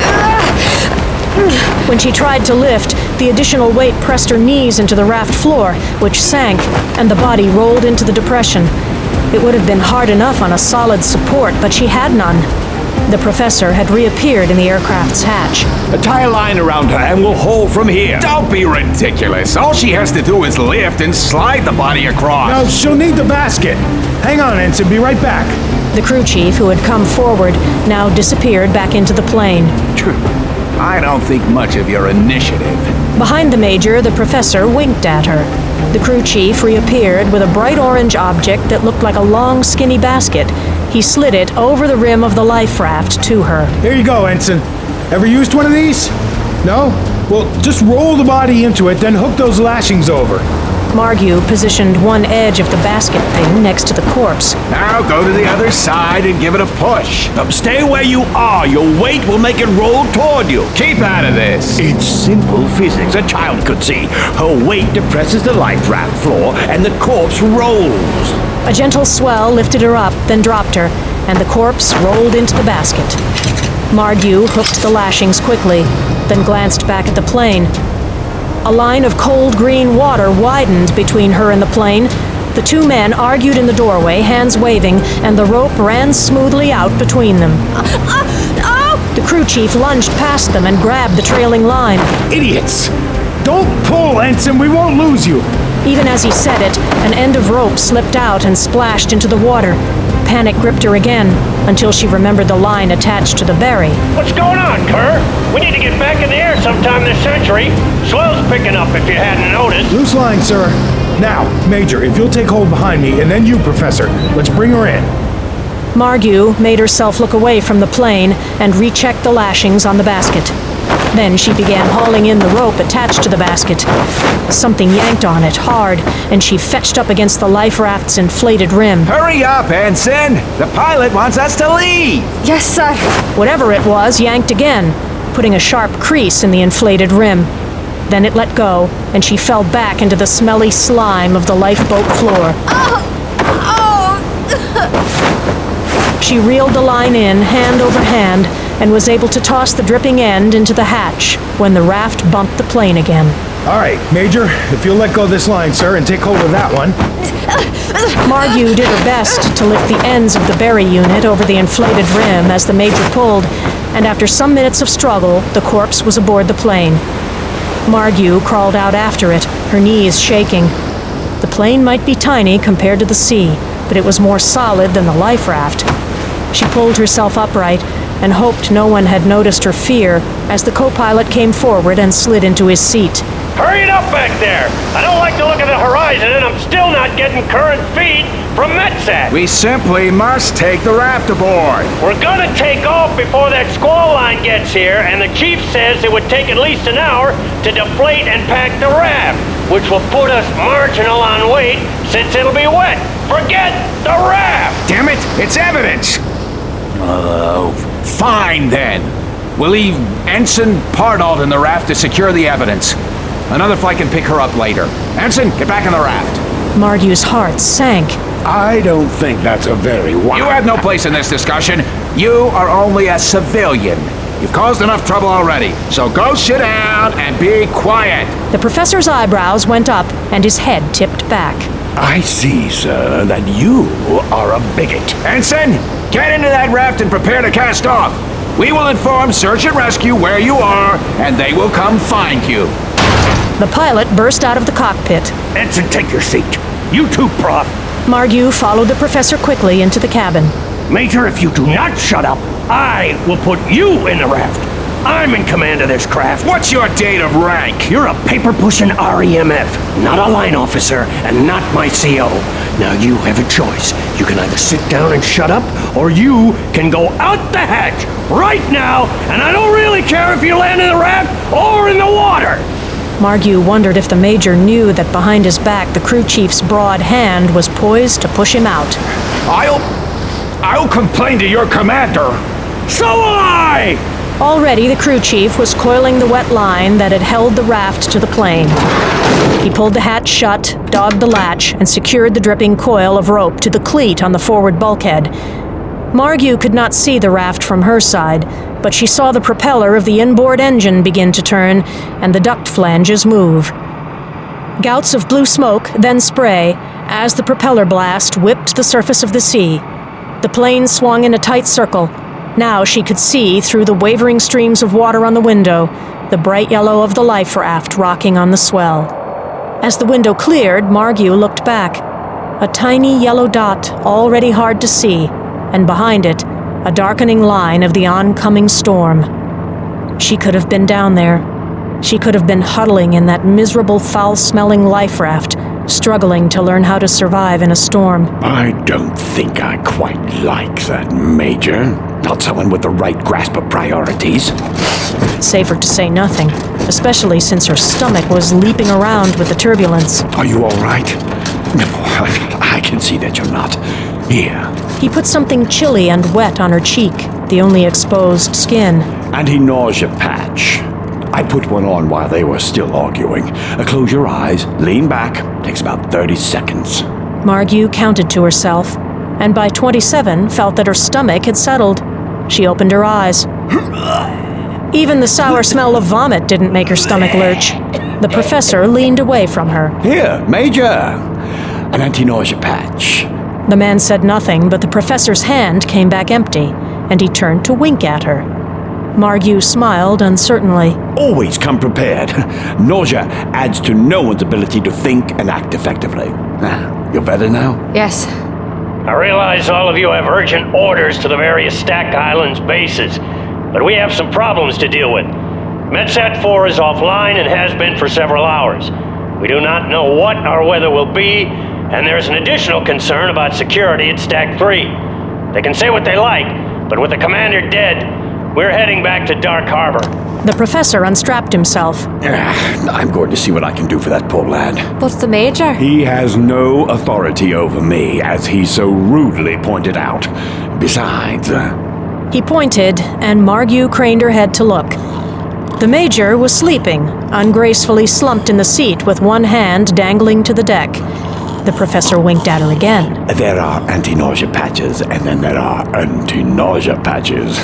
When she tried to lift, the additional weight pressed her knees into the raft floor, which sank, and the body rolled into the depression. It would have been hard enough on a solid support, but she had none. The professor had reappeared in the aircraft's hatch. Tie a line around her and we'll haul from here. Don't be ridiculous. All she has to do is lift and slide the body across. No, she'll need the basket. Hang on, Ensign. Be right back. The crew chief, who had come forward, now disappeared back into the plane. I don't think much of your initiative. Behind the major, the professor winked at her. The crew chief reappeared with a bright orange object that looked like a long, skinny basket. He slid it over the rim of the life raft to her. Here you go, Ensign. Ever used one of these? No? Well, just roll the body into it, then hook those lashings over. Margue positioned one edge of the basket thing next to the corpse. Now go to the other side and give it a push. Now stay where you are. Your weight will make it roll toward you. Keep out of this. It's simple physics. A child could see. Her weight depresses the life raft floor, and the corpse rolls. A gentle swell lifted her up, then dropped her, and the corpse rolled into the basket. Margue hooked the lashings quickly, then glanced back at the plane. A line of cold green water widened between her and the plane. The two men argued in the doorway, hands waving, and the rope ran smoothly out between them. Uh, uh, oh! The crew chief lunged past them and grabbed the trailing line. Idiots! Don't pull, Ensign. We won't lose you. Even as he said it, an end of rope slipped out and splashed into the water. Panic gripped her again, until she remembered the line attached to the berry. What's going on, Kerr? We need to get back in the air sometime this century. Swell's picking up if you hadn't noticed. Loose line, sir. Now, Major, if you'll take hold behind me, and then you, Professor. Let's bring her in. Margue made herself look away from the plane and rechecked the lashings on the basket. Then she began hauling in the rope attached to the basket. Something yanked on it hard, and she fetched up against the life raft's inflated rim. Hurry up, Ensign! The pilot wants us to leave! Yes, sir. Whatever it was yanked again, putting a sharp crease in the inflated rim. Then it let go, and she fell back into the smelly slime of the lifeboat floor. Oh! Oh! She reeled the line in, hand over hand, and was able to toss the dripping end into the hatch when the raft bumped the plane again. All right, Major, if you'll let go of this line, sir, and take hold of that one. Margue did her best to lift the ends of the berry unit over the inflated rim as the Major pulled, and after some minutes of struggle, the corpse was aboard the plane. Margue crawled out after it, her knees shaking. The plane might be tiny compared to the sea, but it was more solid than the life raft. She pulled herself upright and hoped no one had noticed her fear as the co-pilot came forward and slid into his seat. Hurry it up back there! I don't like to look at the horizon, and I'm still not getting current feed from METSAT. We simply must take the raft aboard. We're gonna take off before that squall line gets here, and the chief says it would take at least an hour to deflate and pack the raft, which will put us marginal on weight since it'll be wet. Forget the raft! Damn it, it's evidence! Oh, fine then. We'll leave Ensign Pardault in the raft to secure the evidence. Another flight can pick her up later. Ensign, get back in the raft. Margue's heart sank. I don't think that's a very wise... You have no place in this discussion. You are only a civilian. You've caused enough trouble already, so go sit down and be quiet. The professor's eyebrows went up and his head tipped back. I see, sir, that you are a bigot. Ensign, get into that raft and prepare to cast off. We will inform Search and Rescue where you are, and they will come find you. The pilot burst out of the cockpit. Ensign, take your seat. You too, Prof. Margue followed the professor quickly into the cabin. Major, if you do not shut up, I will put you in the raft. I'm in command of this craft. What's your date of rank? You're a paper-pushing R E M F, not a line officer, and not my C O. Now you have a choice. You can either sit down and shut up, or you can go out the hatch right now, and I don't really care if you land in the raft or in the water. Margue wondered if the Major knew that behind his back the crew chief's broad hand was poised to push him out. I'll... I'll complain to your commander. So will I! Already the crew chief was coiling the wet line that had held the raft to the plane. He pulled the hatch shut, dogged the latch, and secured the dripping coil of rope to the cleat on the forward bulkhead. Margue could not see the raft from her side, but she saw the propeller of the inboard engine begin to turn and the duct flanges move. Gouts of blue smoke, then spray, as the propeller blast whipped the surface of the sea. The plane swung in a tight circle. Now she could see through the wavering streams of water on the window, the bright yellow of the life raft rocking on the swell. As the window cleared, Margue looked back. A tiny yellow dot, already hard to see, and behind it, a darkening line of the oncoming storm. She could have been down there. She could have been huddling in that miserable, foul-smelling life raft, struggling to learn how to survive in a storm. I don't think I quite like that, Major. Not someone with the right grasp of priorities. Safer to say nothing, especially since her stomach was leaping around with the turbulence. Are you all right? No, I can see that you're not. Here. He put something chilly and wet on her cheek, the only exposed skin. Anti-nausea patch. I put one on while they were still arguing. Uh, close your eyes, lean back. Takes about thirty seconds. Margue counted to herself, and by twenty-seven felt that her stomach had settled. She opened her eyes. Even the sour smell of vomit didn't make her stomach lurch. The professor leaned away from her. Here, Major. An anti-nausea patch. The man said nothing, but the professor's hand came back empty, and he turned to wink at her. Margue smiled uncertainly. Always come prepared. Nausea adds to no one's ability to think and act effectively. Ah, you're better now? Yes. I realize all of you have urgent orders to the various Stack Islands bases, but we have some problems to deal with. MetSat four is offline and has been for several hours. We do not know what our weather will be, and there's an additional concern about security at Stack three. They can say what they like, but with the commander dead, we're heading back to Dark Harbor. The professor unstrapped himself. I'm going to see what I can do for that poor lad. But the Major? He has no authority over me, as he so rudely pointed out. Besides... Uh... He pointed, and Margue craned her head to look. The Major was sleeping, ungracefully slumped in the seat with one hand dangling to the deck. The professor winked at her again. There are anti-nausea patches, and then there are anti-nausea patches.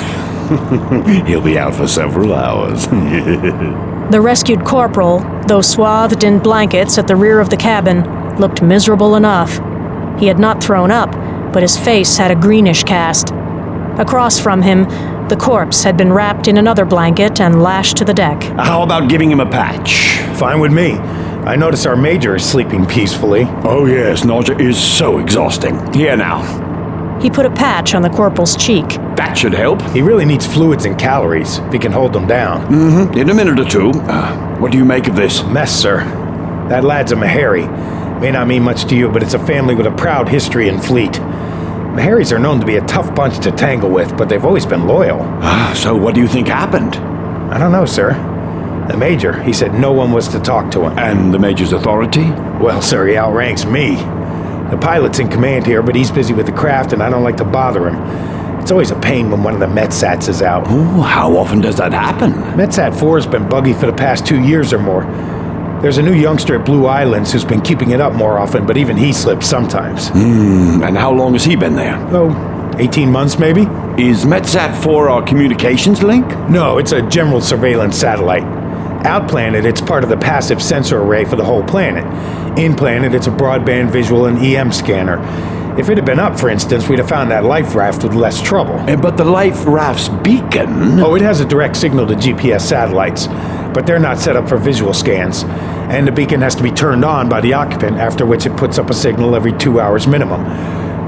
He'll be out for several hours. The rescued corporal, though swathed in blankets at the rear of the cabin, looked miserable enough. He had not thrown up, but his face had a greenish cast. Across from him, the corpse had been wrapped in another blanket and lashed to the deck. How about giving him a patch? Fine with me. I notice our Major is sleeping peacefully. Oh yes, nausea is so exhausting. Here now. He put a patch on the corporal's cheek. That should help. He really needs fluids and calories, if he can hold them down. Mm-hmm. In a minute or two. Uh, what do you make of this? Mess, sir. That lad's a Meharry. May not mean much to you, but it's a family with a proud history in Fleet. Meharrys are known to be a tough bunch to tangle with, but they've always been loyal. Ah, so what do you think happened? I don't know, sir. The Major, he said no one was to talk to him. And the Major's authority? Well, sir, he outranks me. The pilot's in command here, but he's busy with the craft, and I don't like to bother him. It's always a pain when one of the METSATs is out. Oh, how often does that happen? METSAT four has been buggy for the past two years or more. There's a new youngster at Blue Islands who's been keeping it up more often, but even he slips sometimes. Hmm, and how long has he been there? Oh, eighteen months maybe? Is METSAT four our communications link? No, it's a general surveillance satellite. Out-planet, it's part of the passive sensor array for the whole planet. In-planet, it's a broadband visual and E M scanner. If it had been up, for instance, we'd have found that life raft with less trouble. Uh, but the life raft's beacon... Oh, it has a direct signal to G P S satellites, but they're not set up for visual scans. And the beacon has to be turned on by the occupant, after which it puts up a signal every two hours minimum.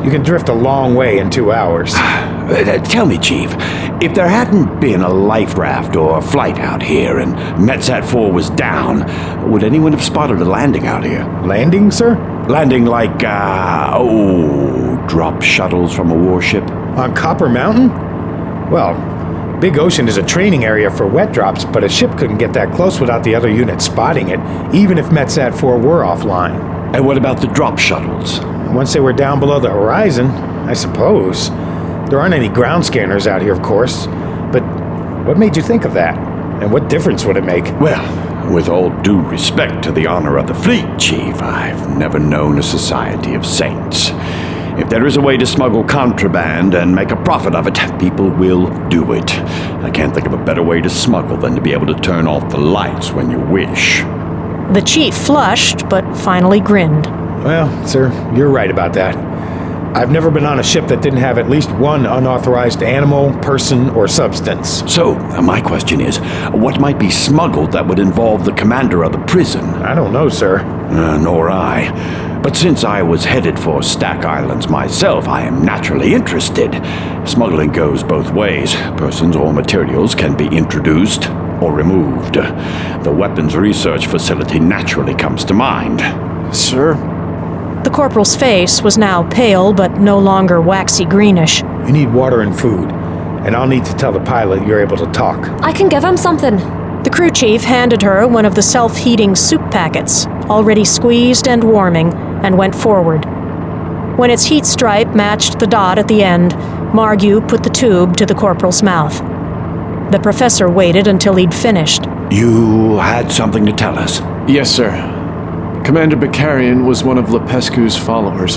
You can drift a long way in two hours. Uh, tell me, Chief, if there hadn't been a life raft or a flight out here and Metsat four was down, would anyone have spotted a landing out here? Landing, sir? Landing like, uh, oh, drop shuttles from a warship? On Copper Mountain? Well, Big Ocean is a training area for wet drops, but a ship couldn't get that close without the other units spotting it, even if Metsat four were offline. And what about the drop shuttles? Once they were down below the horizon, I suppose. There aren't any ground scanners out here, of course. But what made you think of that? And what difference would it make? Well, with all due respect to the honor of the fleet, Chief, I've never known a society of saints. If there is a way to smuggle contraband and make a profit of it, people will do it. I can't think of a better way to smuggle than to be able to turn off the lights when you wish. The chief flushed, but finally grinned. Well, sir, you're right about that. I've never been on a ship that didn't have at least one unauthorized animal, person, or substance. So, uh, my question is, what might be smuggled that would involve the commander of the prison? I don't know, sir. Uh, nor I. But since I was headed for Stack Islands myself, I am naturally interested. Smuggling goes both ways. Persons or materials can be introduced or removed. The weapons research facility naturally comes to mind. Sir? The corporal's face was now pale, but no longer waxy greenish. You need water and food, and I'll need to tell the pilot you're able to talk. I can give him something. The crew chief handed her one of the self-heating soup packets, already squeezed and warming, and went forward. When its heat stripe matched the dot at the end, Margue put the tube to the corporal's mouth. The professor waited until he'd finished. You had something to tell us? Yes, sir. Commander Bakarian was one of Lepescu's followers.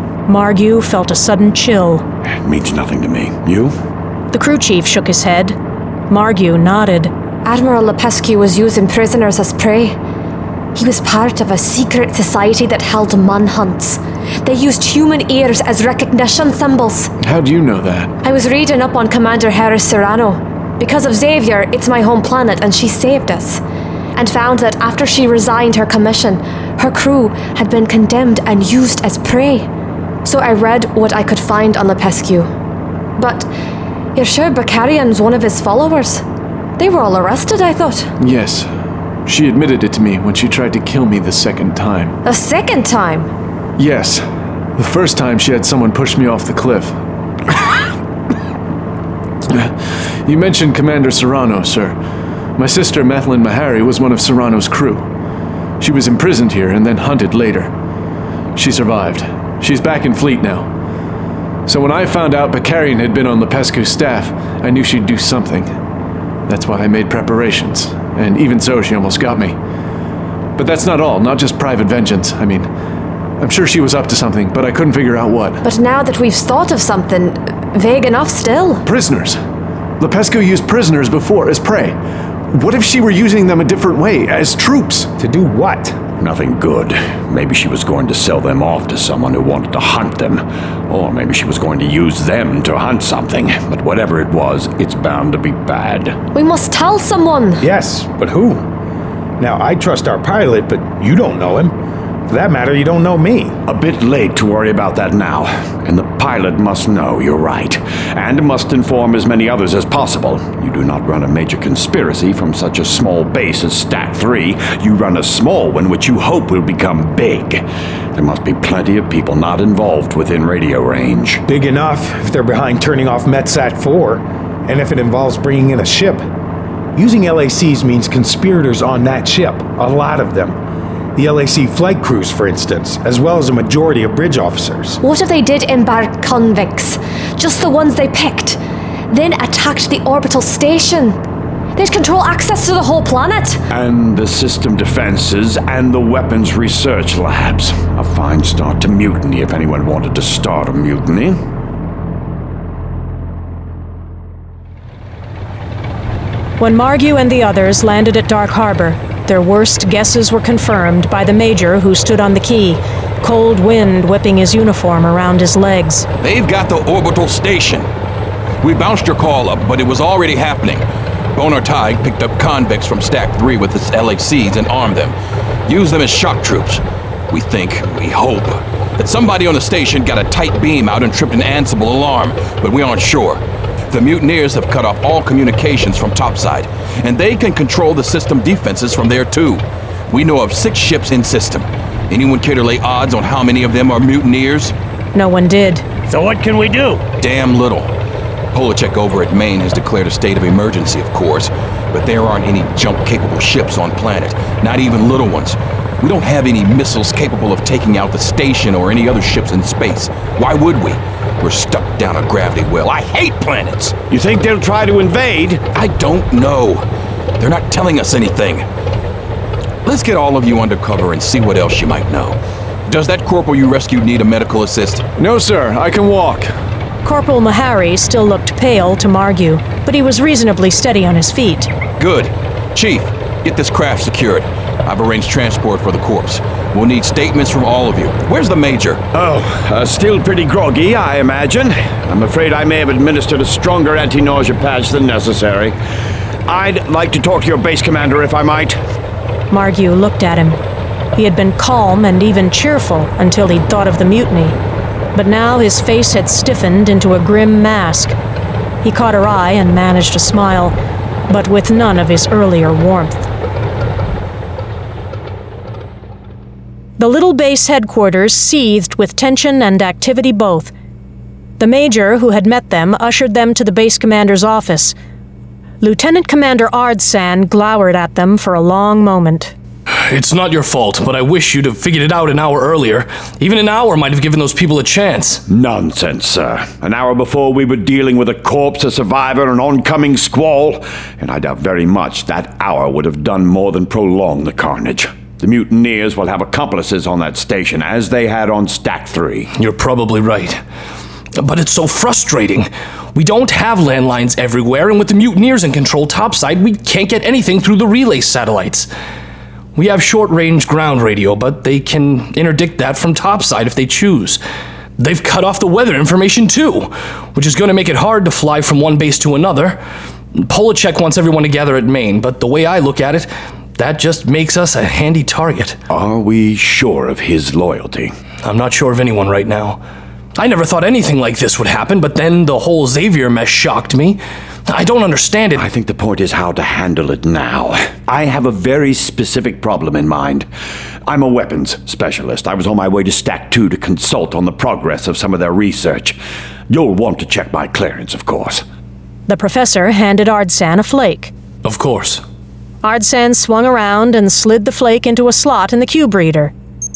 Margue felt a sudden chill. It means nothing to me. You? The crew chief shook his head. Margue nodded. Admiral Lepescu was using prisoners as prey. He was part of a secret society that held mun hunts. They used human ears as recognition symbols. How do you know that? I was reading up on Commander Harris Serrano. Because of Xavier, it's my home planet, and she saved us. And found that after she resigned her commission, her crew had been condemned and used as prey. So I read what I could find on Lepescu. But you're sure Bakarian's one of his followers? They were all arrested, I thought. Yes. She admitted it to me when she tried to kill me the second time. A second time? Yes. The first time she had someone push me off the cliff. You mentioned Commander Serrano, sir. My sister, Methlin Mahari, was one of Serrano's crew. She was imprisoned here and then hunted later. She survived. She's back in fleet now. So when I found out Bakarian had been on Lepescu's staff, I knew she'd do something. That's why I made preparations. And even so, she almost got me. But that's not all, not just private vengeance. I mean, I'm sure she was up to something, but I couldn't figure out what. But now that we've thought of something, vague enough still. Prisoners. Lepescu used prisoners before as prey. What if she were using them a different way, as troops? To do what? Nothing good. Maybe she was going to sell them off to someone who wanted to hunt them. Or maybe she was going to use them to hunt something. But whatever it was, it's bound to be bad. We must tell someone. Yes, but who? Now, I trust our pilot, but you don't know him. For that matter, you don't know me. A bit late to worry about that now. And the pilot must know you're right. And must inform as many others as possible. You do not run a major conspiracy from such a small base as Stack three. You run a small one which you hope will become big. There must be plenty of people not involved within radio range. Big enough if they're behind turning off Metsat four. And if it involves bringing in a ship. Using L A Cs means conspirators on that ship. A lot of them. The L A C flight crews, for instance, as well as a majority of bridge officers. What if they did embark convicts? Just the ones they picked. Then attacked the orbital station. They'd control access to the whole planet. And the system defenses and the weapons research labs. A fine start to mutiny if anyone wanted to start a mutiny. When Margue and the others landed at Dark Harbor, their worst guesses were confirmed by the major who stood on the quay, cold wind whipping his uniform around his legs. They've got the orbital station. We bounced your call up, but it was already happening. Bonar Tig picked up convicts from Stack three with its L A Cs and armed them. Used them as shock troops. We think, we hope, that somebody on the station got a tight beam out and tripped an Ansible alarm, but we aren't sure. The mutineers have cut off all communications from topside, and they can control the system defenses from there too. We know of six ships in system. Anyone care to lay odds on how many of them are mutineers? No one did. So what can we do? Damn little. Polacek over at Maine has declared a state of emergency, of course, but there aren't any jump-capable ships on planet, not even little ones. We don't have any missiles capable of taking out the station or any other ships in space. Why would we? We're stuck down a gravity well. I hate planets! You think they'll try to invade? I don't know. They're not telling us anything. Let's get all of you under cover and see what else you might know. Does that corporal you rescued need a medical assist? No, sir. I can walk. Corporal Mahari still looked pale to Margue, but he was reasonably steady on his feet. Good. Chief, get this craft secured. I've arranged transport for the corpse. We'll need statements from all of you. Where's the major? Oh, uh, still pretty groggy, I imagine. I'm afraid I may have administered a stronger anti-nausea patch than necessary. I'd like to talk to your base commander, if I might. Margue looked at him. He had been calm and even cheerful until he'd thought of the mutiny. But now his face had stiffened into a grim mask. He caught her eye and managed a smile, but with none of his earlier warmth. The little base headquarters seethed with tension and activity both. The major who had met them ushered them to the base commander's office. Lieutenant Commander Ardsan glowered at them for a long moment. It's not your fault, but I wish you'd have figured it out an hour earlier. Even an hour might have given those people a chance. Nonsense, sir. An hour before we were dealing with a corpse, a survivor, an oncoming squall, and I doubt very much that hour would have done more than prolong the carnage. The mutineers will have accomplices on that station, as they had on Stack three. You're probably right. But it's so frustrating. We don't have landlines everywhere, and with the mutineers in control topside, we can't get anything through the relay satellites. We have short-range ground radio, but they can interdict that from topside if they choose. They've cut off the weather information too, which is going to make it hard to fly from one base to another. Polacek wants everyone to gather at Maine, but the way I look at it, that just makes us a handy target. Are we sure of his loyalty? I'm not sure of anyone right now. I never thought anything like this would happen, but then the whole Xavier mess shocked me. I don't understand it. I think the point is how to handle it now. I have a very specific problem in mind. I'm a weapons specialist. I was on my way to Stack two to consult on the progress of some of their research. You'll want to check my clearance, of course. The professor handed Ardsan a flake. Of course. Ardsan swung around and slid the flake into a slot in the cube reader.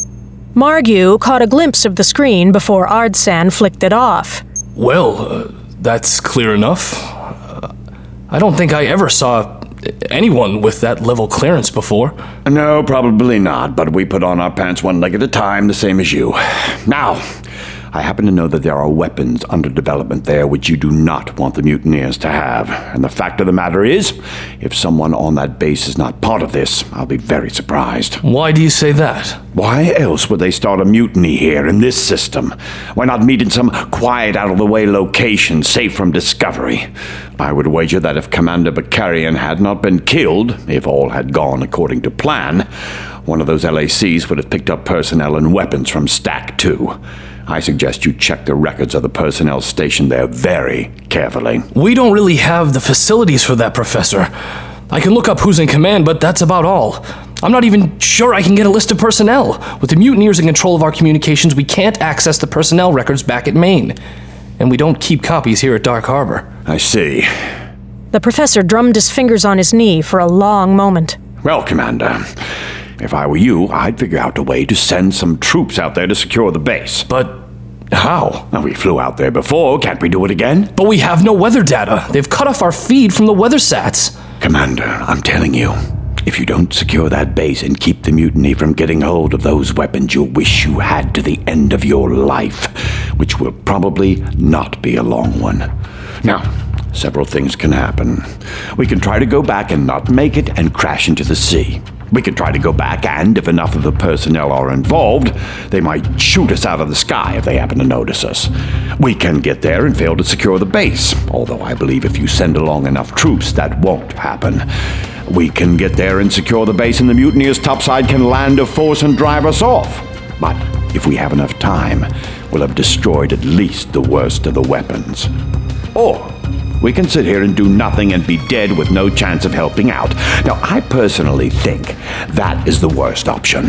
Margue caught a glimpse of the screen before Ardsan flicked it off. Well, uh, that's clear enough. Uh, I don't think I ever saw anyone with that level clearance before. No, probably not, but we put on our pants one leg at a time, the same as you. Now, I happen to know that there are weapons under development there which you do not want the mutineers to have. And the fact of the matter is, if someone on that base is not part of this, I'll be very surprised. Why do you say that? Why else would they start a mutiny here in this system? Why not meet in some quiet, out-of-the-way location, safe from discovery? I would wager that if Commander Bakarian had not been killed, if all had gone according to plan, one of those L A Cs would have picked up personnel and weapons from Stack two. I suggest you check the records of the personnel stationed there very carefully. We don't really have the facilities for that, Professor. I can look up who's in command, but that's about all. I'm not even sure I can get a list of personnel. With the mutineers in control of our communications, we can't access the personnel records back at Maine. And we don't keep copies here at Dark Harbor. I see. The professor drummed his fingers on his knee for a long moment. Well, Commander, if I were you, I'd figure out a way to send some troops out there to secure the base. But how? Well, we flew out there before. Can't we do it again? But we have no weather data. They've cut off our feed from the weather sats. Commander, I'm telling you, if you don't secure that base and keep the mutiny from getting hold of those weapons, you'll wish you had to the end of your life, which will probably not be a long one. Now, several things can happen. We can try to go back and not make it and crash into the sea. We can try to go back and, if enough of the personnel are involved, they might shoot us out of the sky if they happen to notice us. We can get there and fail to secure the base, although I believe if you send along enough troops, that won't happen. We can get there and secure the base, and the mutineers topside can land a force and drive us off. But if we have enough time, we'll have destroyed at least the worst of the weapons. Or we can sit here and do nothing and be dead with no chance of helping out. Now, I personally think that is the worst option.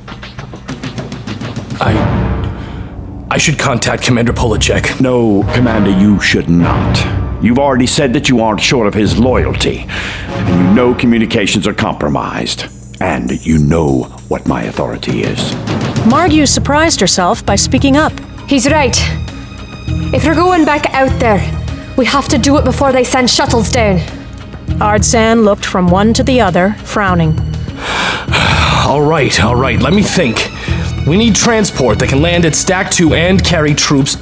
I... I should contact Commander Polacek. No, Commander, you should not. You've already said that you aren't sure of his loyalty. And you know communications are compromised. And you know what my authority is. Margue surprised herself by speaking up. He's right. If we're going back out there, we have to do it before they send shuttles down. Ardsan looked from one to the other, frowning. All right, all right, let me think. We need transport that can land at Stack two and carry troops.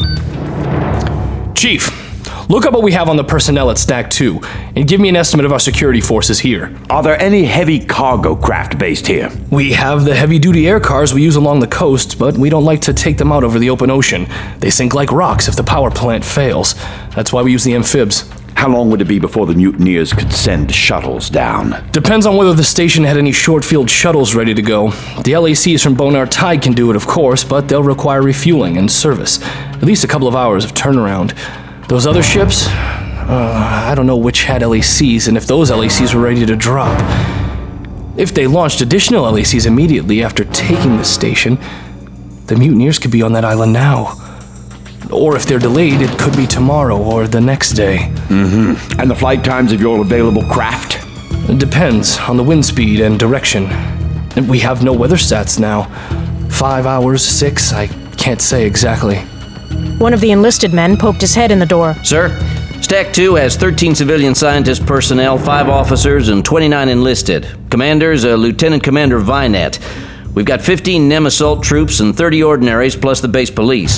Chief, look up what we have on the personnel at Stack two and give me an estimate of our security forces here. Are there any heavy cargo craft based here? We have the heavy-duty air cars we use along the coast, but we don't like to take them out over the open ocean. They sink like rocks if the power plant fails. That's why we use the amphibs. How long would it be before the mutineers could send shuttles down? Depends on whether the station had any short-field shuttles ready to go. The L A Cs from Bonar Tide can do it, of course, but they'll require refueling and service. At least a couple of hours of turnaround. Those other ships? Uh, I don't know which had L A Cs and if those L A Cs were ready to drop. If they launched additional L A Cs immediately after taking the station, the mutineers could be on that island now. Or if they're delayed, it could be tomorrow or the next day. Mm-hmm. And the flight times of your available craft? It depends on the wind speed and direction. We have no weather stats now. Five hours, six, I can't say exactly. One of the enlisted men poked his head in the door. Sir, Stack two has thirteen civilian scientist personnel, five officers, and twenty-nine enlisted. Commander's uh, Lieutenant Commander Vinet. We've got fifteen Nem assault troops and thirty ordinaries, plus the base police.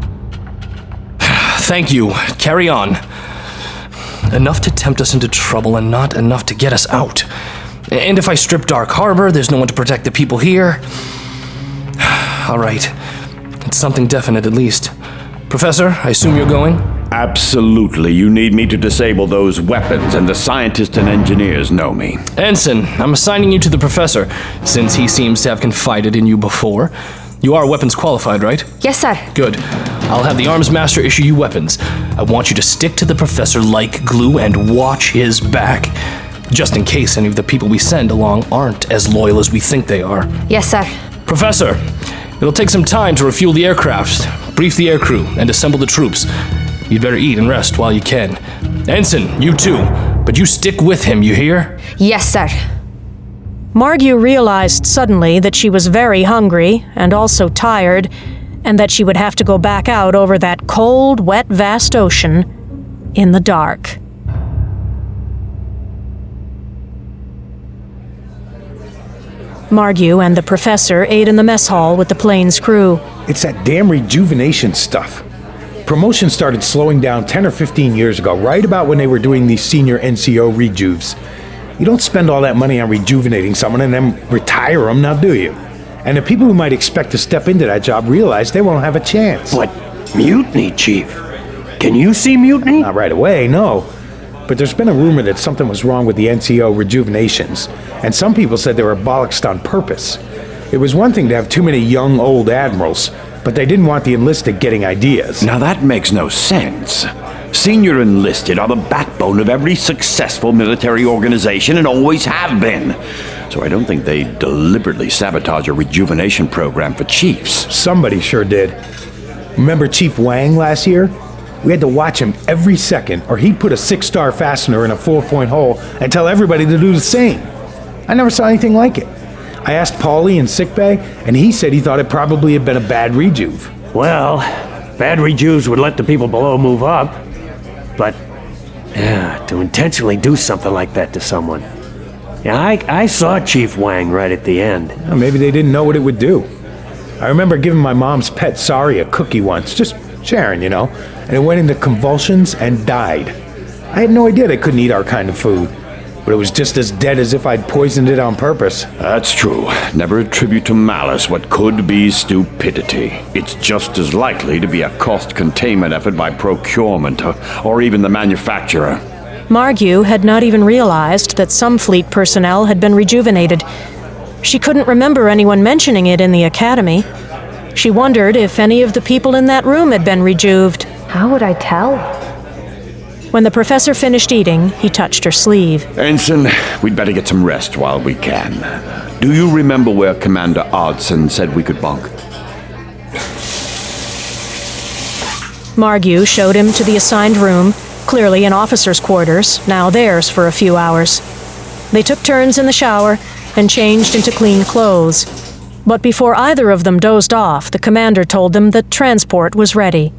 Thank you. Carry on. Enough to tempt us into trouble and not enough to get us out. And if I strip Dark Harbor, there's no one to protect the people here. All right. It's something definite at least. Professor, I assume you're going? Absolutely. You need me to disable those weapons, and the scientists and engineers know me. Ensign, I'm assigning you to the Professor, since he seems to have confided in you before. You are weapons qualified, right? Yes, sir. Good. I'll have the Arms Master issue you weapons. I want you to stick to the Professor like glue and watch his back. Just in case any of the people we send along aren't as loyal as we think they are. Yes, sir. Professor, it'll take some time to refuel the aircraft, brief the aircrew, and assemble the troops. You'd better eat and rest while you can. Ensign, you too. But you stick with him, you hear? Yes, sir. Margue realized suddenly that she was very hungry and also tired, and that she would have to go back out over that cold, wet, vast ocean in the dark. Margue and the Professor ate in the mess hall with the plane's crew. It's that damn rejuvenation stuff. Promotion started slowing down ten or fifteen years ago, right about when they were doing these senior N C O rejuves. You don't spend all that money on rejuvenating someone and then retire them, now do you? And the people who might expect to step into that job realize they won't have a chance. What? Mutiny, Chief? Can you see mutiny? Not right away, no. But there's been a rumor that something was wrong with the N C O rejuvenations, and some people said they were abolished on purpose. It was one thing to have too many young, old admirals, but they didn't want the enlisted getting ideas. Now that makes no sense. Senior enlisted are the backbone of every successful military organization and always have been. So I don't think they deliberately sabotage a rejuvenation program for chiefs. Somebody sure did. Remember Chief Wang last year? We had to watch him every second, or he'd put a six-star fastener in a four-point hole and tell everybody to do the same. I never saw anything like it. I asked Paulie in sickbay, and he said he thought it probably had been a bad rejuve. Well, bad rejuves would let the people below move up. But, yeah, to intentionally do something like that to someone. Yeah, I, I saw Chief Wang right at the end. Well, maybe they didn't know what it would do. I remember giving my mom's pet Sari a cookie once, just sharing, you know, and it went into convulsions and died. I had no idea they couldn't eat our kind of food, but it was just as dead as if I'd poisoned it on purpose. That's true. Never attribute to malice what could be stupidity. It's just as likely to be a cost containment effort by procurement or, or even the manufacturer. Margue had not even realized that some fleet personnel had been rejuvenated. She couldn't remember anyone mentioning it in the academy. She wondered if any of the people in that room had been rejuvened. How would I tell? When the professor finished eating, he touched her sleeve. Ensign, we'd better get some rest while we can. Do you remember where Commander Odson said we could bunk? Margue showed him to the assigned room, clearly an officer's quarters, now theirs for a few hours. They took turns in the shower and changed into clean clothes. But before either of them dozed off, the commander told them that transport was ready.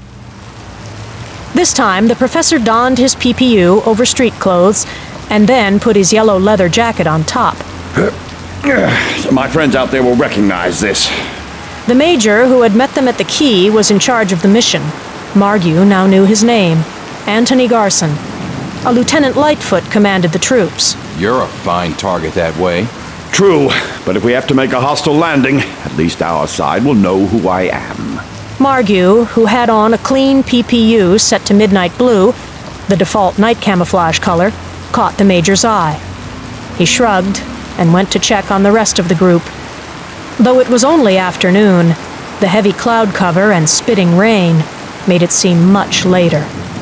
This time, the professor donned his P P U over street clothes and then put his yellow leather jacket on top. My friends out there will recognize this. The major who had met them at the quay was in charge of the mission. Margue now knew his name, Anthony Garson. A Lieutenant Lightfoot commanded the troops. You're a fine target that way. True, but if we have to make a hostile landing, at least our side will know who I am. Margue, who had on a clean P P U set to midnight blue, the default night camouflage color, caught the major's eye. He shrugged and went to check on the rest of the group. Though it was only afternoon, the heavy cloud cover and spitting rain made it seem much later.